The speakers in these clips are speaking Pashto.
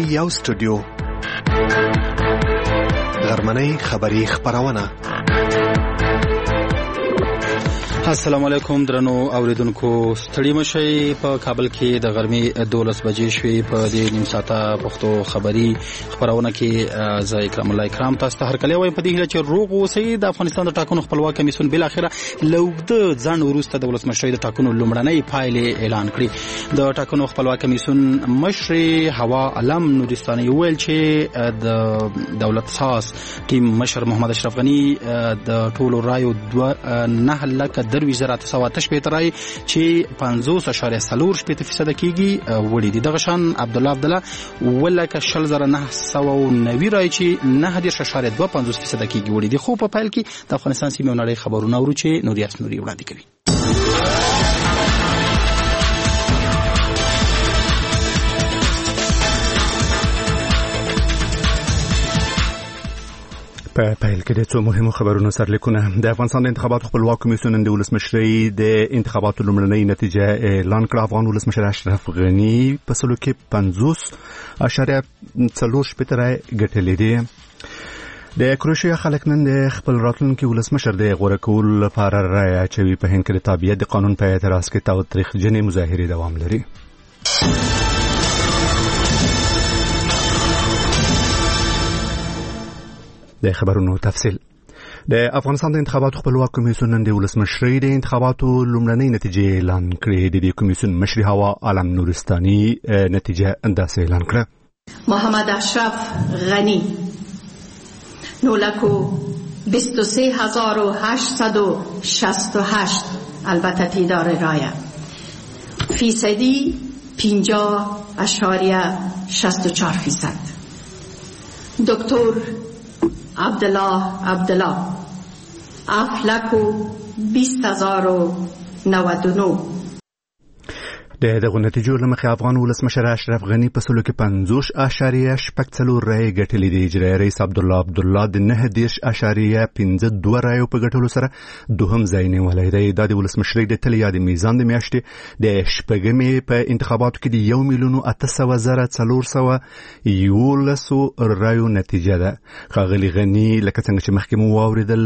یو سټوډیو غرمنۍ خبری خبرونه. السلام علیکم درنو اوریدونکو، ستړي مشئ. په کابل کې د غرمې 12 بجې شوې. په دې نیم ساعته پښتو خبری خبرونه کې زه اکرام الله اکرام تاسو ته هرکلی وایم په دې هیله چې روغ اوسئ. د افغانستان د ټاکنو خپلواک کمیسیون بل اخره لوګد ځان وروسته د ولسمشر د ټاکنو لومړنۍ پایلې اعلان کړې. د ټاکنو خپلواک کمیسیون مشر هوا علم نورستاني ویل چې د دولت ساز ټیم مشر محمد اشرف غنی د ټولو رایو 9 لک 2,808 رای چې 50.4% کېږي وړي دي. دغه شان عبدالله عبدالله ولکه 1990 رای چې 9.2% کېږي وړي دي. خو په پیل کې د افغانستان سیمې او نړۍ خبرونه ورو چې نوریاس نوري وړاندې کوي. په پیل کې د څو مهمو خبرونو سرلیکونه. د افغانستان د انتخاباتو خپلواک کمیسیون د ولسمشرۍ د انتخاباتو لومړنۍ نتیجه اعلان کړه. افغان ولسمشر اشرف غنی په سلو کې 50.4% رای ګټلې دي. د کروشیا خلک نن د خپل راتلونکي ولسمشر د غوره کولو لپاره رای اچوي. په هند کې د تابعیت د قانون په اعتراض کې تاوتریخجنې مظاهرې دوام لري. د خبرونو تفصیل. د افغانستان د انتخاباتو خپلواک کمیسیون نن د ولسمشرۍ د انتخاباتو لومړنۍ نتیجه اعلان کړې. د دې کمیسیون مشر هوا علم نورستاني نتیجه انداسه اعلان کړه. محمد اشرف غنی 9,23,868 البته تعداد رای فیصدی 50.64%. دکتر عبدالله افلکو 20,099. دغه نتیجو لمخې افغان ولسمشر اشرف غنی په سلو کې 50.4% رای ګټلې دي. اجرایي رئیس عبدالله د 9.52 رایو په ګټلو سره دوهم ځای نیولی دی. دا د ولسمشرۍ د تل یاد میزان د میاشتې د شپږمې په انتخاباتو کې د 1,800,411 رایو نتیجه ده. ښاغلي غنی لکه څنګه چې مخکې مو واورېدل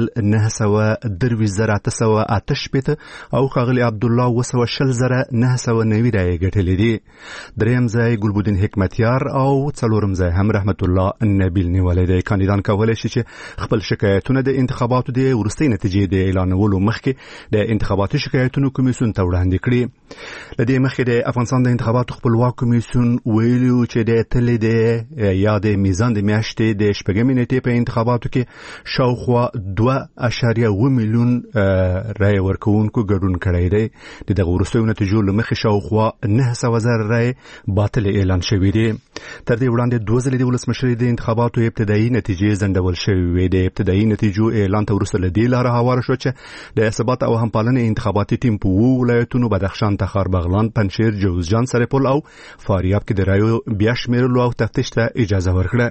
9,2,808 او ښاغلي عبدالله 20,990 رای ګټلې دي. دریم ځای ګلبودین حکمتیار او څلورم ځای هم رحمت الله نبیل نیولې دی. کاندیدان کولای شي چې خپل شکایتونه د انتخاباتو د وروستۍ نتیجې د اعلانولو مخکې د انتخاباتي شکایتونو کمیسیون ته وړاندې کړي. لدې مخکې د افغانستان د انتخاباتو خپلواک کمیسیون ویلو چې د تل د یاد میزان د میاشتې د شپږمې نیټې په انتخاباتو کې شاوخوا 2.7 میلیون رای ورکوونکو ګډون کړی دی. دغه وروستیو نتیجو له مخې شاوخوا 900,000 رای باطل اعلان شوې دي. تر دې وړاندې 2 ځلې د ولسمشرۍ د انتخاباتو ابتدایي نتیجې ځنډول شوې وې. د ابتدایي نتیجو اعلان ته وروسته له دې لاره هواره شو چې د ثبات او همپالنې انتخاباتي ټیم په 2 ولایتونو بدخشان، تخار، بغلان، پنجشیر، جوزجان، سرپل او فاریاب کې د رایو بیا شمیرلو او تفتیش ته اجازه ورکړه.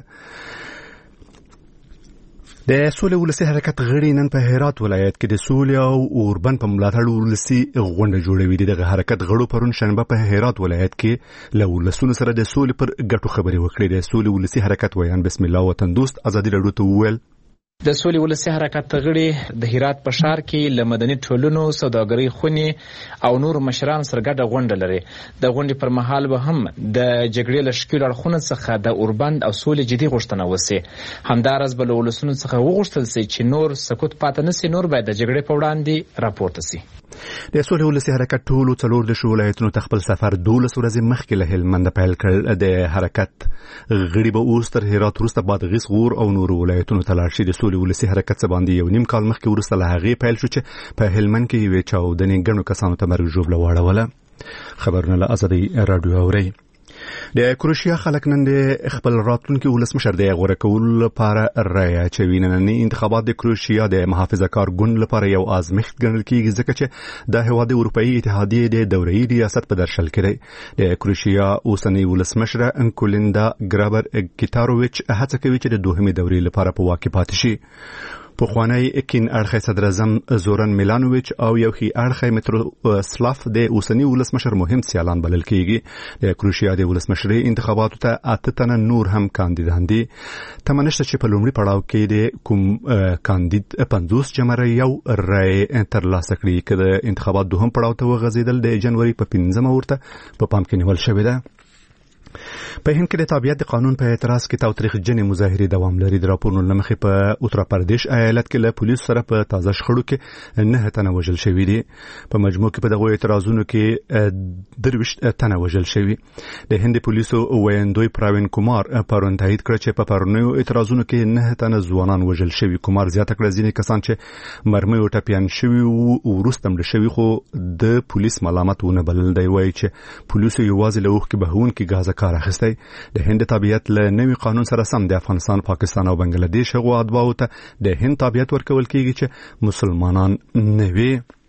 د سولې ولسي حرکت غړي نن په هرات ولایت کې د سولې او اوربند په ملاتړ ولسي غونډه جوړوي. دغه حرکت غړو پرون شنبه په هرات ولایت کې له ولسونو سره د سولې پر ګټو خبرې وکړې. د سولې ولسي حرکت ویان بسم الله وطن دوست ازادي راډیو ته وویل د سولې ولسي حرکت غړي د هرات په ښار کې له مدني ټولنو، سوداګرۍ خونې او نور مشران سره ګډه غونډه لري. د غونډې پر مهال به هم د جګړې له ښکیلو اړخونو څخه د اوربند او سولې جدي غوښتنه وسي. همداراز به له ولسونو څخه وغوښتل سي چې نور سکوت پاتې نسي، نور باید د جګړې په وړاندې راپورته سي. د سولې ولسي حرکت ټولو 14 ولایتونو ته خپل سفر 12 ورځې مخکې له هلمند پیل کړ. د حرکت غړي به اوس تر هرات وروسته بادغیس، غور او نور ولایتونو ته لاړ شي. د سولې ولسي حرکت څخه باندې یو نیم کال مخکې وروسته له هغې پیل شو چې په هلمند کې یوې چاودنې ګڼو کسانو ته مرګ ژوبله واړوله. خبرونه له ازادي راډیو اورئ. د کروشیا خلک نن د خپل راتلونکي ولسمشر د غوره کولو لپاره رای اچوي. ننني انتخابات د کروشیا د محافظه‌کار ګوند لپاره یو آزمایښت ګڼل کېږي ځکه چې د هېواد د اروپایي اتحادیې د دوره‌یي ریاست په درشل کې دی. د کروشیا اوسنۍ ولسمشره انکولیندا ګرابر کیتاروویچ هڅه کوي چې د دوهمې دورې لپاره په واک کې پاتې شي. پخوانی کین اړخی صدر اعظم زورن میلانوویچ او یو خي اړخی متروسلاف د اوسنی ولسمشر مهم سیالان بلل کیږي. د کروشیا د ولسمشرۍ انتخاباتو ته 8 تنه نور هم کاندیدان دي. تمنشته چې په لومړي پړاو کې د کوم کاندید 50 جمره یو رای ترلاسه کړي کړه. انتخابات دوهم پړاو ته وغځیدل د جنوري په 15 ورته په پام کې نیول شوې ده. په هند کې د تابعیت د قانون په اعتراض کې تاوتریخجنې مظاهرې دوام لري. د راپورونو له مخې په اتر پردیش ایالت کې له پولیسو سره په تازه شخړو کې 9 تنه وژل شوي دي. په مجموع کې په دغه اعتراضونو کې 23 تنه وژل شوي. د هند پولیسو ویاندوی پراوین کومار پرون تایید کړ چې په پرونیو اعتراضونو کې 9 تنه ځوانان وژل شوي. کومار زیاته کړه ځینې کسان چې مرمۍ ټپيان شوي او وروسته مړه شوي خو د پولیس ملامت ونه بلل. دی وایي چې پولیسو یوازې له اوښکې بهونکي غازه کار اخیستی. د هند تابعیت له نوي قانون سره سم د افغانستان، پاکستان او بنگلاديش هغو اتباعو ته د هند تابعیت ورکول کیږي چې مسلمانان نه وي.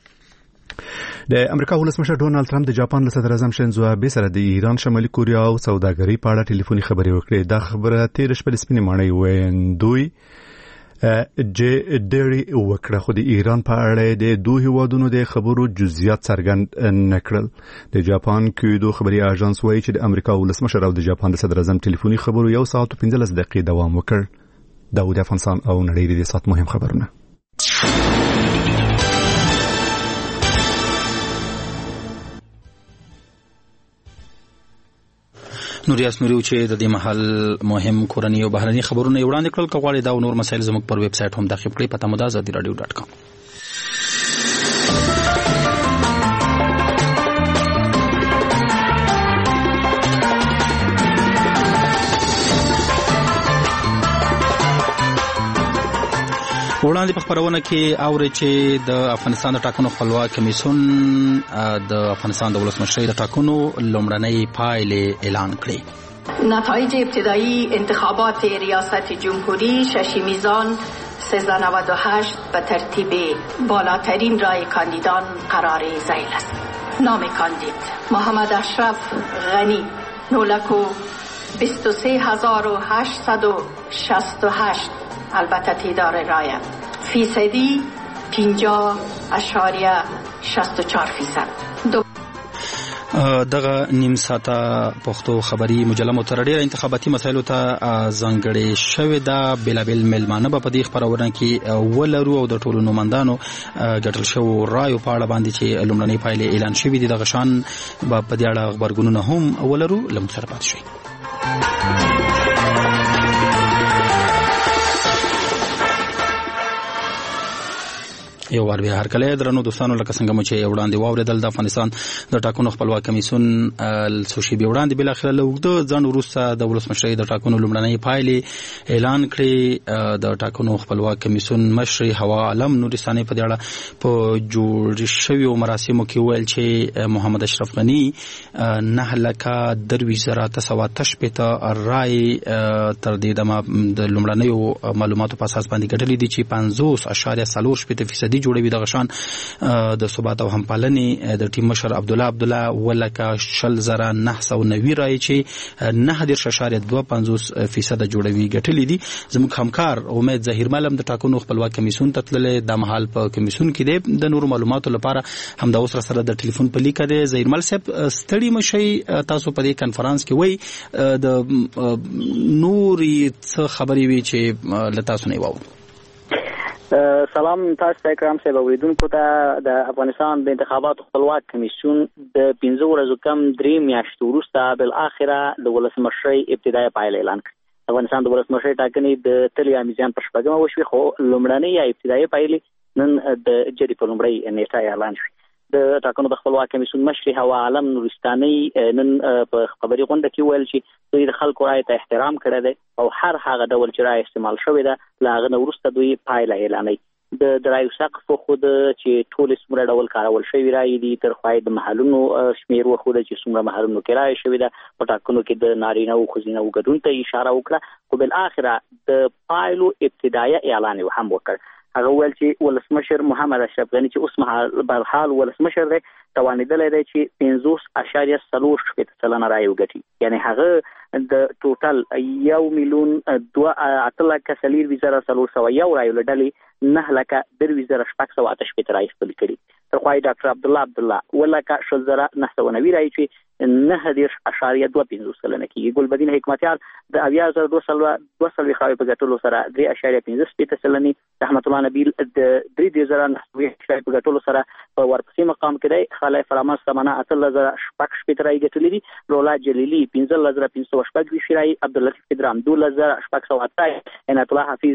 د امریکا ولسمشر ډونالد ټرمپ د جاپان له صدر اعظم شینزو آبه سره د ایران، شمالي کوریا او سوداګرۍ په اړه ټلیفوني خبرې وکړې. دا خبره تیر شپه د سپینې ماڼۍ ویاندوی ډېری وکړه خو د ایران په اړه د دوه هیوادونو د خبرو جزئیات څرګند نکړل. د جاپان کیدو خبري اژانس وایي چې د امریکا ولسمشر او د جاپان د صدر اعظم ټلیفوني خبرو 1 ساعت او 15 دقیقې دوام وکړ. داود افغانستان او نړۍ د سات مهم خبرونه. نوریاس نوریو چې د دې محل مهم کورنی او بهرني خبرونه وړاندې کړل. کغواړي دا نور مسایل زموږ پر ویب سټ هم تعقیب کړئ. پته مو ده azadi.radio.com. وړاندې په خبرونه کې اوري چې د افغانستان د ټاکنو خپلواک کمیسیون د افغانستان د ولسمشرۍ د ټاکنو لومړنۍ پایلې اعلان کړې. نتایج ابتدایی انتخابات ریاست جمهوری 6 میزان 1398 به ترتیب بالاترین رای کاندیدان قرار ذیل است. نام کاندید محمد اشرف غنی 23868 البته تعداد رای فیصدی 50.64%. دغه نیم ساعته پښتو خبري مجله مترډیر انتخاباتي مسایلو ته ځانګړې شوې ده. بلابل ملمانه په دې خبرونه کې ولرو او د ټولو نوماندانو ګټل شو رایو په اړه باندې چې لومړنۍ پایلې اعلان شوې دي. دغه شان په دې اړه خبرګونونه هم ولرو. لمو سره پات شي. یو وار بیا هر کله درنو دوستانو لکه څنګه مو چې وړاندې واوریدل د افغانستان د ټاکنو خپلواک کمیسیون سوشي به وړاندې بل اخر له وګړو ځان وروسته د ولسمشرۍ د ټاکنو لومړنۍ پایلې اعلان کړې. د ټاکنو خپلواک کمیسیون مشر هوا عالم نورستاني په دې اړه په جوړ شوی مراسمو کې ویل چې محمد اشرف غنی 9,23,915 رای تر دې دمه د لومړنۍ معلوماتو په اساس باندې ګټلې دي چې 50.4% جوړوي. د غشان د ثبات او همپالنې د ټیم مشر عبد الله ولکه 9,990 رای چې 9.25% جوړوي ګټلې دي. زموږ همکار امید ظاهر ملم د ټاکنو خپلواک کمیسیون تتللې د محل په کمیسیون کې د نورو معلوماتو لپاره هم د اوسره سره د ټلیفون په لیکه دی. ظاهر مل صاحب ستړي مشي تاسو په دې کانفرنس کې وای د نوري څه خبرې وی چې لتاسو نه وو. سلام تاسو ته کرام صاحب اوریدونکو ته. د افغانستان د انتخاباتو خپلواک کمیسیون د 15 ورځو کم 3 میاشتې وروسته بل اخره د ولسمشرۍ ابتدایي پایلې اعلان کړ. افغانستان د ولسمشرۍ ټاکنې د تلیا میزان پر شپږمه وشوې خو لومړنۍ ابتدایي پایلې نن د جری په لومړۍ نیټه اعلان شوې. د ټاکنو د خپلواک کمیسیون مشر هوا عالم نورستاني نن په خبري غونډه کې ویل چې دوی د خلکو رای ته احترام کړی دی او هر هغه ډول چې رای استعمال شوی ده لا هغه وروسته دوی پایله اعلانوي. د رایو سقف خو د چې ټول څومره ډول کارول شوی رای دي تر خوای د محلونو شمیر خو د چې څومره محلونو کې رای شوی ده په ټاکنو کې د نارینه او ښځینه ګډون ته اشاره وکړه. خو بل اخره د پایلو ابتدایي اعلان هم وکړ. هغه ویل چې ولسمشر محمد اشرف غني چې اوس مهال بهرحال ولسمشر دی توانیدلی دی چې 50.4% رایې وګټي. یعنی هغه د ټوټل 1,02,401 رایو له ډلې 9,02,688 رایې خپلې کړي. تر خوا یې ډاکټر عبدالله 1,00,990 رایې چې 9.25 سلنه کېږي. ګلبدین حکمتیار د 80,240 رایو په ګټلو سره 3.15 سلنې، رحمت الله نبیل د 3,990 په ګټلو سره په ورپسې مقام کې دی. خالد فراماس سمانه 8,000 رایې ګټلې دي. رولا جلیلی 15,520 رایې، عبداللطیف قدرام 2,708 رایې، عنایت الله حفیظ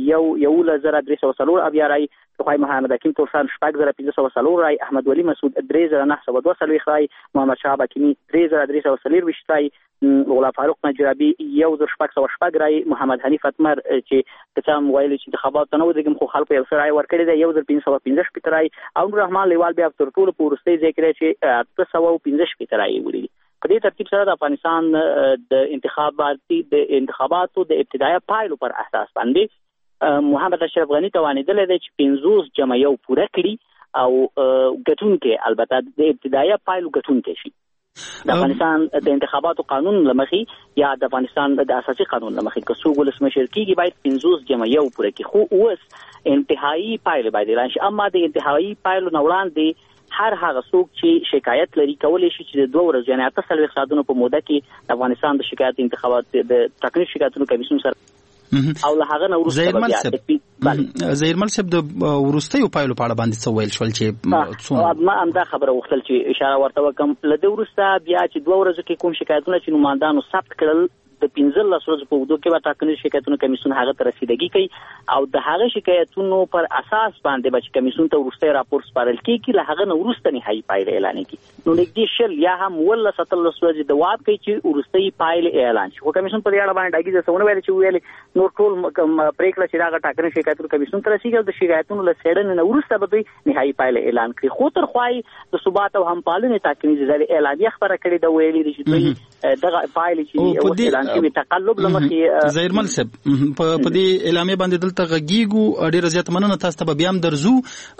1,340 رایې، خو محمد حکیم تورسان 4,540 رایې، احمد ولی مسعود 3,942 رایې، محمد شهاب حکیمی 3,340 رایې، غلام فاروق نجرابی 1,408 رایې، محمد حنیف اتمر چې کچام ویل چې انتخابات نه ودرېږم خو خلکو یو رایې ورکړي دی 1,515 رایې، او نور رحمان لیوال بیا تر ټولو په وروستۍ ځای کې چې 815 رایې ولري. په دې ترتیب سره د افغانستان د انتخاباتو د ابتدایي پایلو پر اساس باندې محمد اشرف غني توانیدلی دی چې 50 پوره کړي او ګټونکي البته د ابتدایي پایلو ګټونکي شي. د افغانستان د انتخاباتو قانون لمخې یا د افغانستان د اساسي قانون لمخې که څوک ولسمشر کېږي باید 50 پوره کړي، خو اوس انتهایی پایلې باید اعلان شي. اما د انتهایی پایلو نه وړاندې هر هغه څوک چې شکایت لري کولی شي چې د 2 ورځو یعنې 48 ساعتونو په موده کې د افغانستان د شکایت انتخابات د ټاکنیز شکایتونو کمیسیون سره او له هغه نه وروسته زهیرمل صاحب د وروستیو پایلو په اړه باندې څه ویل شول چې ما همدا خبره وغوښتل چې اشاره ورته وکړم. له دې وروسته بیا چې 2 ورځو کې کوم شکایتونه چې نوماندانو ثبت کړل د 15 ورځې په اوږدو کې به ټاکنیز شکایتونو کمیسیون هغه ته رسیدګي کوي او د هغه شکایتونو پر اساس باندې به کمیسیون ته وروستی راپور سپارل کېږي، له هغه نه وروسته نهایي پایلې اعلان کېږي. نو نږدې 20 یا هم 17 ورځې دوام کوي چې وروستۍ پایلې اعلان شي. خو کمیسیون په دې اړه باندې ډاګیزه څه ونه ویل چې ویل نور ټول پریکړه چې هغه ټاکنیز شکایتونو کمیسیون ته رسیږي او د شکایتونو له څېړنې نه وروسته به دوی نهایي پایلې اعلان کړي. خو تر خوا د ثبات او همپالنې ټاکنیز ځای اعلامیه خبره کړې ده، ویلي دي چې دوی دغه پایلې چې اعلان شوي تقلب زهیرمل صاحب په دې اعلامیه باندې دلته غږیږو. ډېره زیاته مننه، تاسو ته به بیا هم درځو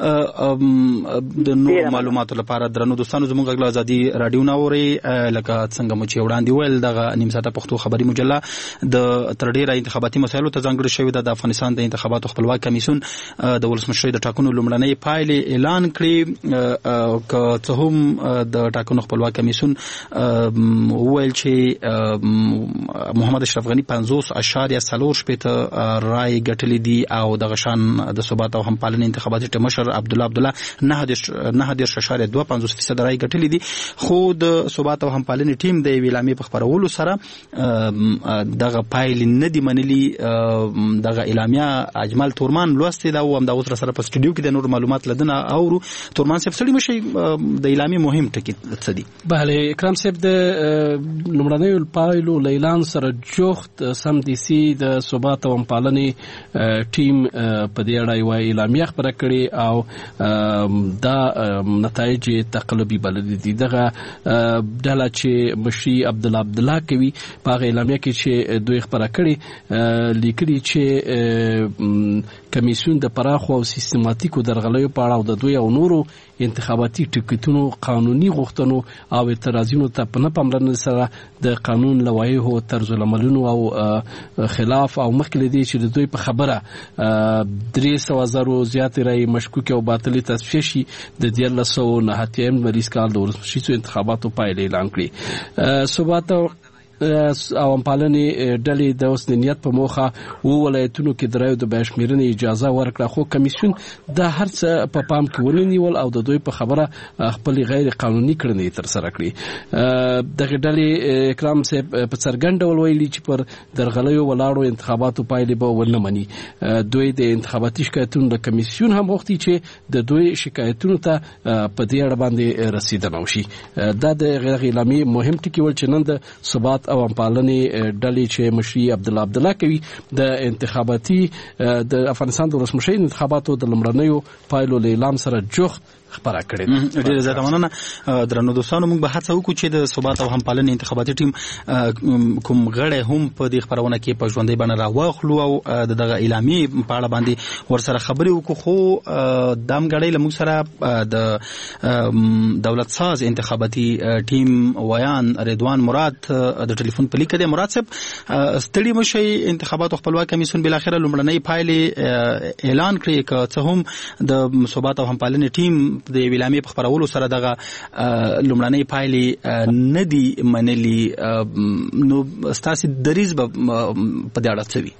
د نورو معلوماتو لپاره. درنو دوستانو زموږ غږ له ازادي راډیو نه اورئ، لکه څنګه مو چې وړاندې ویل دغه نیم ساعته پښتو خبري مجله د تر ډېره انتخاباتي مسایلو ته ځانګړې شوې ده. د افغانستان د انتخاباتو خپلواک کمیسیون د ولسمشرۍ د ټاکنو لومړنۍ پایلې اعلان کړې، که څه هم د ټاکنو خپلواک کمیسیون وویل چې محمد اشرف غني 50.4 رای ګټلې دي او دغه شان د ثبات او همپالنې انتخاباتي مشر عبدالله 9.25% رای ګټلې دي. خو د ثبات او همپالنې ټیم د اعلامیې په خبرولو سره دغه پایلې نه دي منلي. دغه اعلامیه اجمل تورمان لوستې ده او هم د اوس سره په سټوډیو کې د نور معلومات لدنه اورو. تورمان صاحب سړي مشي د اعلامیې مهم ټکی څه دي؟ بله اکرام صاحب، د لومړنیو پایلو اعلان سره جوخت سم دي سي د ثبات او همپالنې ټیم په دې اړه یو اعلامیه خبره کړې او دا نتایج تقلبي بلل دي. دغه ډله چې مشي عبدالله کوي په اعلامیه کې چې دوی خبره کړې لیکلي چې کمیسیون د پراخو او سیستماتیکو درغلیو په اړه او د دوی او نورو انتخاباتي ټکټونو قانوني غوښتنو او اعتراضونو ته په نه پاملرنې سره د قانون لوایحو طرز العملونو او خلاف او مخکې دي چې د دوی په خبره 300,000 زیاتې رایې مشکوکې او باطلې تصفیه شي. د 1989 مریض کال د ولسمشرۍ انتخاباتو پایلې اعلان کړې. ثبات او همپالنې ډلې د اوس نیت په موخه ولایتونو کې درایو د بشمیرنې اجازه ورکړه، خو کمیسیون د هر څه په پام کې ونیول او د دوی په خبره خپل غیر قانوني کړنې تر سره کړې. دغه ډلې اکرام صاحب په څرګند ډول ویلي چې پر درغلیو ولاړو انتخاباتو پایلې به ونه مني. دوی د انتخاباتي شکایتونو د کمیسیون هم وختي چې د دوی شکایتونو ته په دې اړه باندې رسیدنه وشي. دا د اعلامیې مهم ټکی ول چې نن د ثبات او همپالنې ډلې چې مشري عبدالله کوي د انتخاباتي د افغانستان د ولسمشرۍ انتخاباتو د لومړنیو پایلو اعلان سره جوخت خبره کړې. ډیره زیاته مننه. درنو دوستانو موږ به هڅه وکړو چې د ثبات او همپالنې انتخاباتي ټیم کوم غړي هم په دې خبرونه کې په ژوندۍ بڼه راواخلو او دغه اعلامیې په اړه باندې ورسره خبرې وکړو. خو دام غړي لمو سره د دولت ساز انتخاباتي ټیم ویان رضوان مراد د ټلیفون په لیک دی. مراد صاحب ستړي مشي انتخابات خپلواک کمیسیون بل اخره لومړنۍ پایلې اعلان کړې که څه هم د ثبات او همپالنې ټیم د اعلامیې په خبرولو سره دغه لومړنۍ پایلې نه دي منلي، نو ستاسو دریځ په دې اړه څه وي؟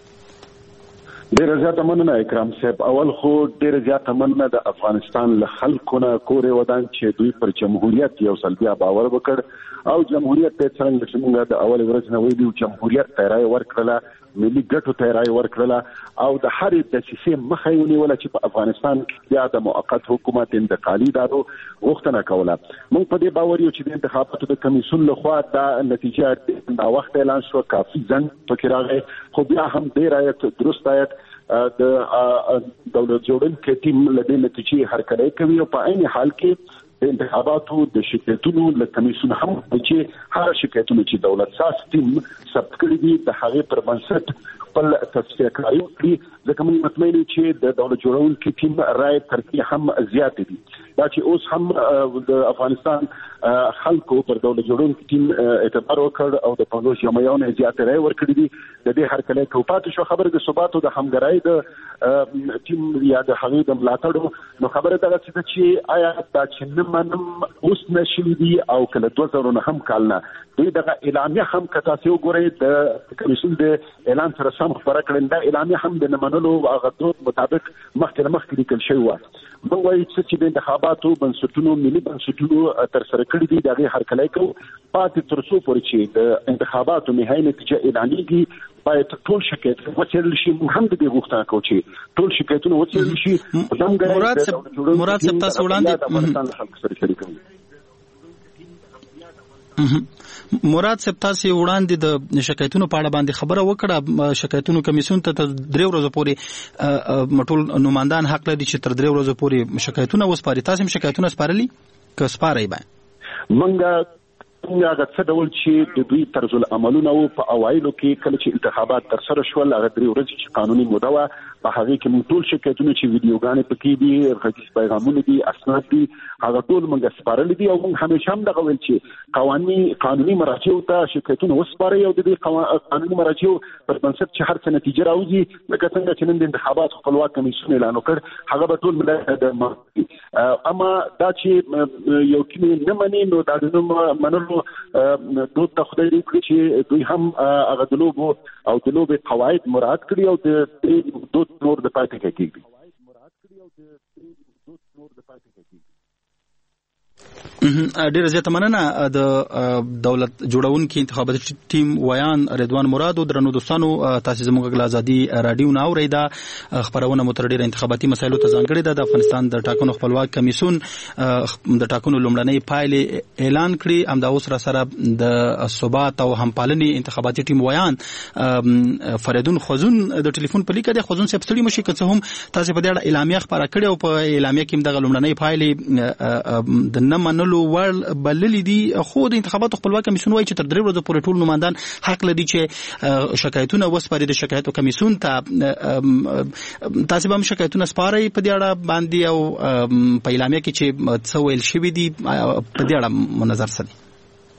ډیره زیاته مننه اکرام صاحب. اول خو ډیره زیاته مننه د افغانستان له خلکو نه کورې ودان چې دوی پر جمهوریت یو ځل بیا باور وکړ او جمهوریت ته څنګه چې موږ د اول ورځ نه ویلو جمهوریت ته رائے ورکړله، ملي ګټو ته رائے ورکړله او د هرې دسیسې مخه یې ونیوله چې په افغانستان کې بیا د موقت حکومت انتقالي ادارو غوښتنه کوله. موږ په دې باور یو چې د انتخاباتو د کمیسیون لخوا دا نتیجه دا وخت اعلان شو، کافي ځنډ پکې راغی، خو بیا هم ډیر آیت درست آیت د دولت جوړونکي ټیم له دې نتیجې هرکلی کوي او په عین حال کې د انتخاباتو د شکایتونو له کمیسیون هم چې هر شکایتونه چې دولت ساز ټیم ثبت کړي دي د هغې پر بنسټ خپل تصفیه کړي کړي، ځکه موږ مطمئن یو چې د دولت جوړونکي ټیم رائے ترقی هم زیات دي. دا چې اوس هم د افغانستان خلکو پر دولت جوړونکي ټیم اعتبار وکړ او د 50 میلیونه زیات رائے ورکړي دي. د دې هرکلی کو پاتې شو خبره د ثبات او د همګرای د ټیم یا د هغې د ملاتړ، نو خبره دغه چې آیا دا چې منم اوس نشي دي او کله 2000 هم کالنه دوی دغه اعلامیه هم کته سیو ګوري د کمیسیون د اعلان سره سم خبره کړل. دا اعلامیه هم د منلو هغه ټول مطابق مخکې لیکل شوی و. موږ وایو چې د انتخاباتو بنسټونو ملي بنسټونو تر سره کړی دي دغه هرکلی کو پاتې تر څو پورې چې د انتخاباتو نهایي نتیجه اعلانېږي باید ټول شکایت وڅېړل شي. موږ هم د دې غوښتنه کوو چې ټول شکایتونه وڅېړل شي. مراد صاحب تاسو وړاندې د شکایتونو په اړه باندې خبره وکړه. شکایتونو کمیسیون ته 3 ورځې پورې ټول نمائندان حق لري چې تر 3 ورځې پورې شکایتونه وسپاري. تاسو هم شکایتونه سپارلي که سپارئ؟ منګه هغه څه ډول چې د دوی طرز العملونه او په اوایلو کې کله چې انتخابات تر سره شول هغه 3 ورځې چې قانوني موده وه په هغه کې موږ ټول شکایتونه چې ویډیوګانې پکې دي، غږیز پیغامونه دي، اسناد دي، هغه ټول موږ سپارلي دي او موږ همیشه هم دغه ویل چې قانوني مراجعو ته شکایتونه وسپارئ او د دې قانوني مراجعو پر بنسټ چې هر څه نتیجه راوځي لکه څنګه چې نن د انتخابات خپلواک کمیسیون اعلان وکړ هغه به ټول ملت اما دا چې یو کې نه مني نو دا د منلو دوی ته خدای دې کړی چې دوی هم هغه د لوبو او د لوبې قواعد مراعات کړي او د دوی نور د پاتې کېږي. ډیره زیاته مننه د دولت جوړونکي انتخاباتي ټیم ویان رضوان مراد. درنو دوستانو تاسو زموږ غلا ازادي رادیو نه اوریدا خبرونه متردد انتخاباتي مسایلو ته ځانګړي ده. د افغانستان د ټاکنو خپلواک کمیسیون د ټاکنو لومړنۍ پایلې اعلان کړي. همدا اوس را سره د ثبات او همپالنې انتخاباتي ټیم ویان فریدون خوزون د ټلیفون په لیکه د خوزون صاحب ستړي مشي که څه هم تاسو په دې اړه اعلامیه خبره کړې او په اعلامیه کې دغه لومړنۍ پایلې د نه منلو ور بللې دي، خو د انتخاباتو خپلواک کمیسیون وايي چې تر 3 ورځې پورې ټول نمائندان حق لري چې شکایتونه وسپاري د شکایتو کمیسیون ته. تاسو به هم شکایتونه سپارئ په دې اړه باندې او په اعلامیه کې چې څه ویل شوي دي په دې اړه نظر څه دی؟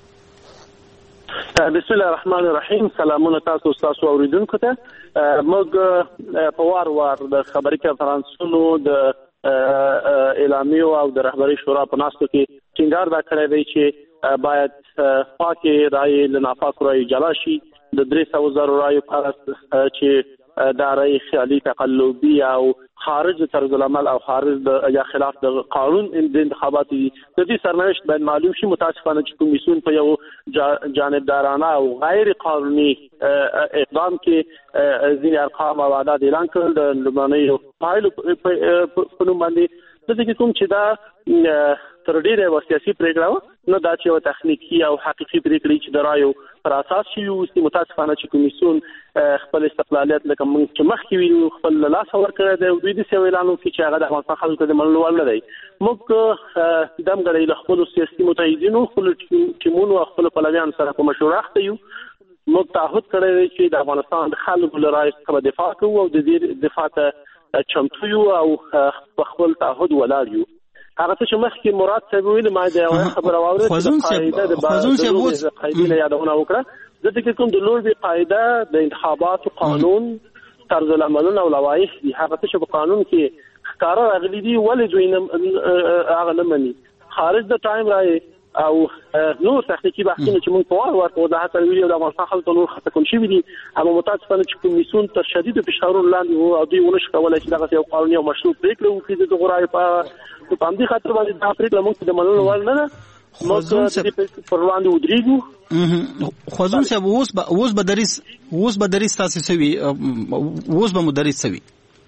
بسم الله الرحمن الرحیم. سلامونه تاسو اوریدونکو ته. موږ په وار د خبري کنفرانسونو د اعلامیو او د رهبری شورا په ناستو کې ټینګار دا کړی دی چې باید پاکي رائے له ناپاک رائے جلا شي. د 300,000 رائے پر چې دا رائے خیالي تقلبي او خارج طرز العمل او خارج د یا خلاف د قانون د انتخابات دي. د دې سرنوشت باید معلوم شي. متاسفانه چې کمیسیون په یو جانبدارانه او غیر قانوني اقدام کې ځینې ارقام او اعداد اعلان کړل د لومړنیو پایلو په نوم باندې. د دې کوم چې دا تر ډیره سیاسي پریکړه نو دا چې تخنیکی او حقيقي پریکړې چې درایو پر اساس شي او متاسفانه چې کمیسیون خپل استقلالیت لکه موږ چې مخکې ویلو خپل لاس ورکړی دی او دوی د سویلانو چې هغه د افغانستان خلکو د منلو وړ نه دی. موږ دمګړی له خپل سیاسي متحدینو خپل ټیمونو خپل پلویانو سره په مشوره اخته یو. موږ تعهد کړی دی چې د افغانستان د خلکو له رایې څخه دفاع کوو او د دې دفاع ته چمتو یو او په خپل تعهد ولاړ یو. هغه چې مخکې مراد صاحب ویل ما دا خبره واورېده خوازون صاحب قاعده یادونه وکړه. د دې کوم د لوړ قاعده د انتخاباتو قانون طرز العمل او لوایح دي. هغه چې په قانون کې ښکارا راغلي دي ولې دوی نه هغه نه مني خارج د ټایم راي او نور تحقیقي بحثونه چې موږ په وار ورته د هڅه ویلو د افغانستان خلکو نور خطا کوم شي دي. اما متاسفانه چې کمیسیون تر شدید فشارونو لاندې او دوی ونشي کولای چې دغه یو قانوني او مشروع پریکړه وکړي د غوړای په باندې خاطر باندې دا پریکړه موږ د منلو وړ نه ده. موږ پر وړاندې ودرېږو. خوازون صاحب اوس به دریس تاسو سوي اوس به مدرس سوي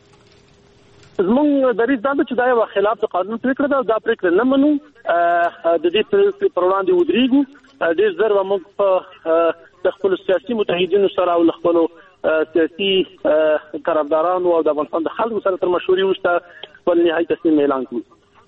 زمونږ دریځ دا چې دا یو خلاف د قانون پریکړه ده او دا پریکړه نه منو. د دې پر وړاندې ودرېږو. ډېر زر به موږ په د خپل سیاسي متحدینو سره او خپل سیاسي طرفدارانو او د افغانستان د خلکو سره تر مشورې وروسته خپل نهایي تصمیم اعلان کړو.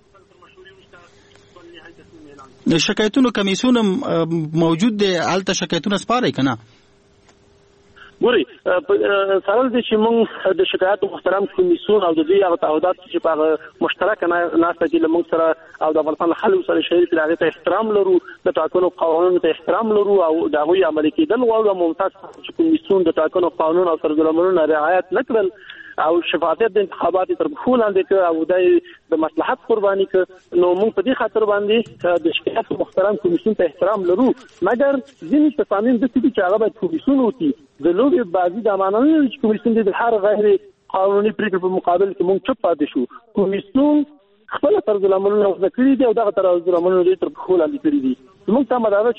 شکایتونو کمیسیون موجود دی الته شکایتونه سپاري کنه ګوري سره د چې موږ د شکایت محترم کمیسیون او د دې هغه تعهدات چې په مشترک ناسته کې موږ سره او د افغانستان خلکو سره شریک راغی ته احترام لرو د ټاکنو قوانینو ته احترام لرو او د هغوی عملي کېدل غواړو. ممتاز چې کمیسیون د ټاکنو قانون او طرزالعملونو رعایت نکړل او شفافیت د انتخاباتو تر پښو لاندې کړ او د مصلحت قرباني کړ. نو موږ په دې خاطر باندې د شکایت محترم کمیسیون ته احترام لرو. مګر ځینې تصامیم د دې چې هغه باید کمیسیون وتی د لوبي بازي د امانت چې کمیسیون د هر غیر قانوني پریکړې په مقابل کې موږ چوپ پاتې شو. کمیسیون خپل طرزالعملونه وکړي دي او دغه طرزالعملونه تر پښو لاندې کړی دي. موږ ته مدار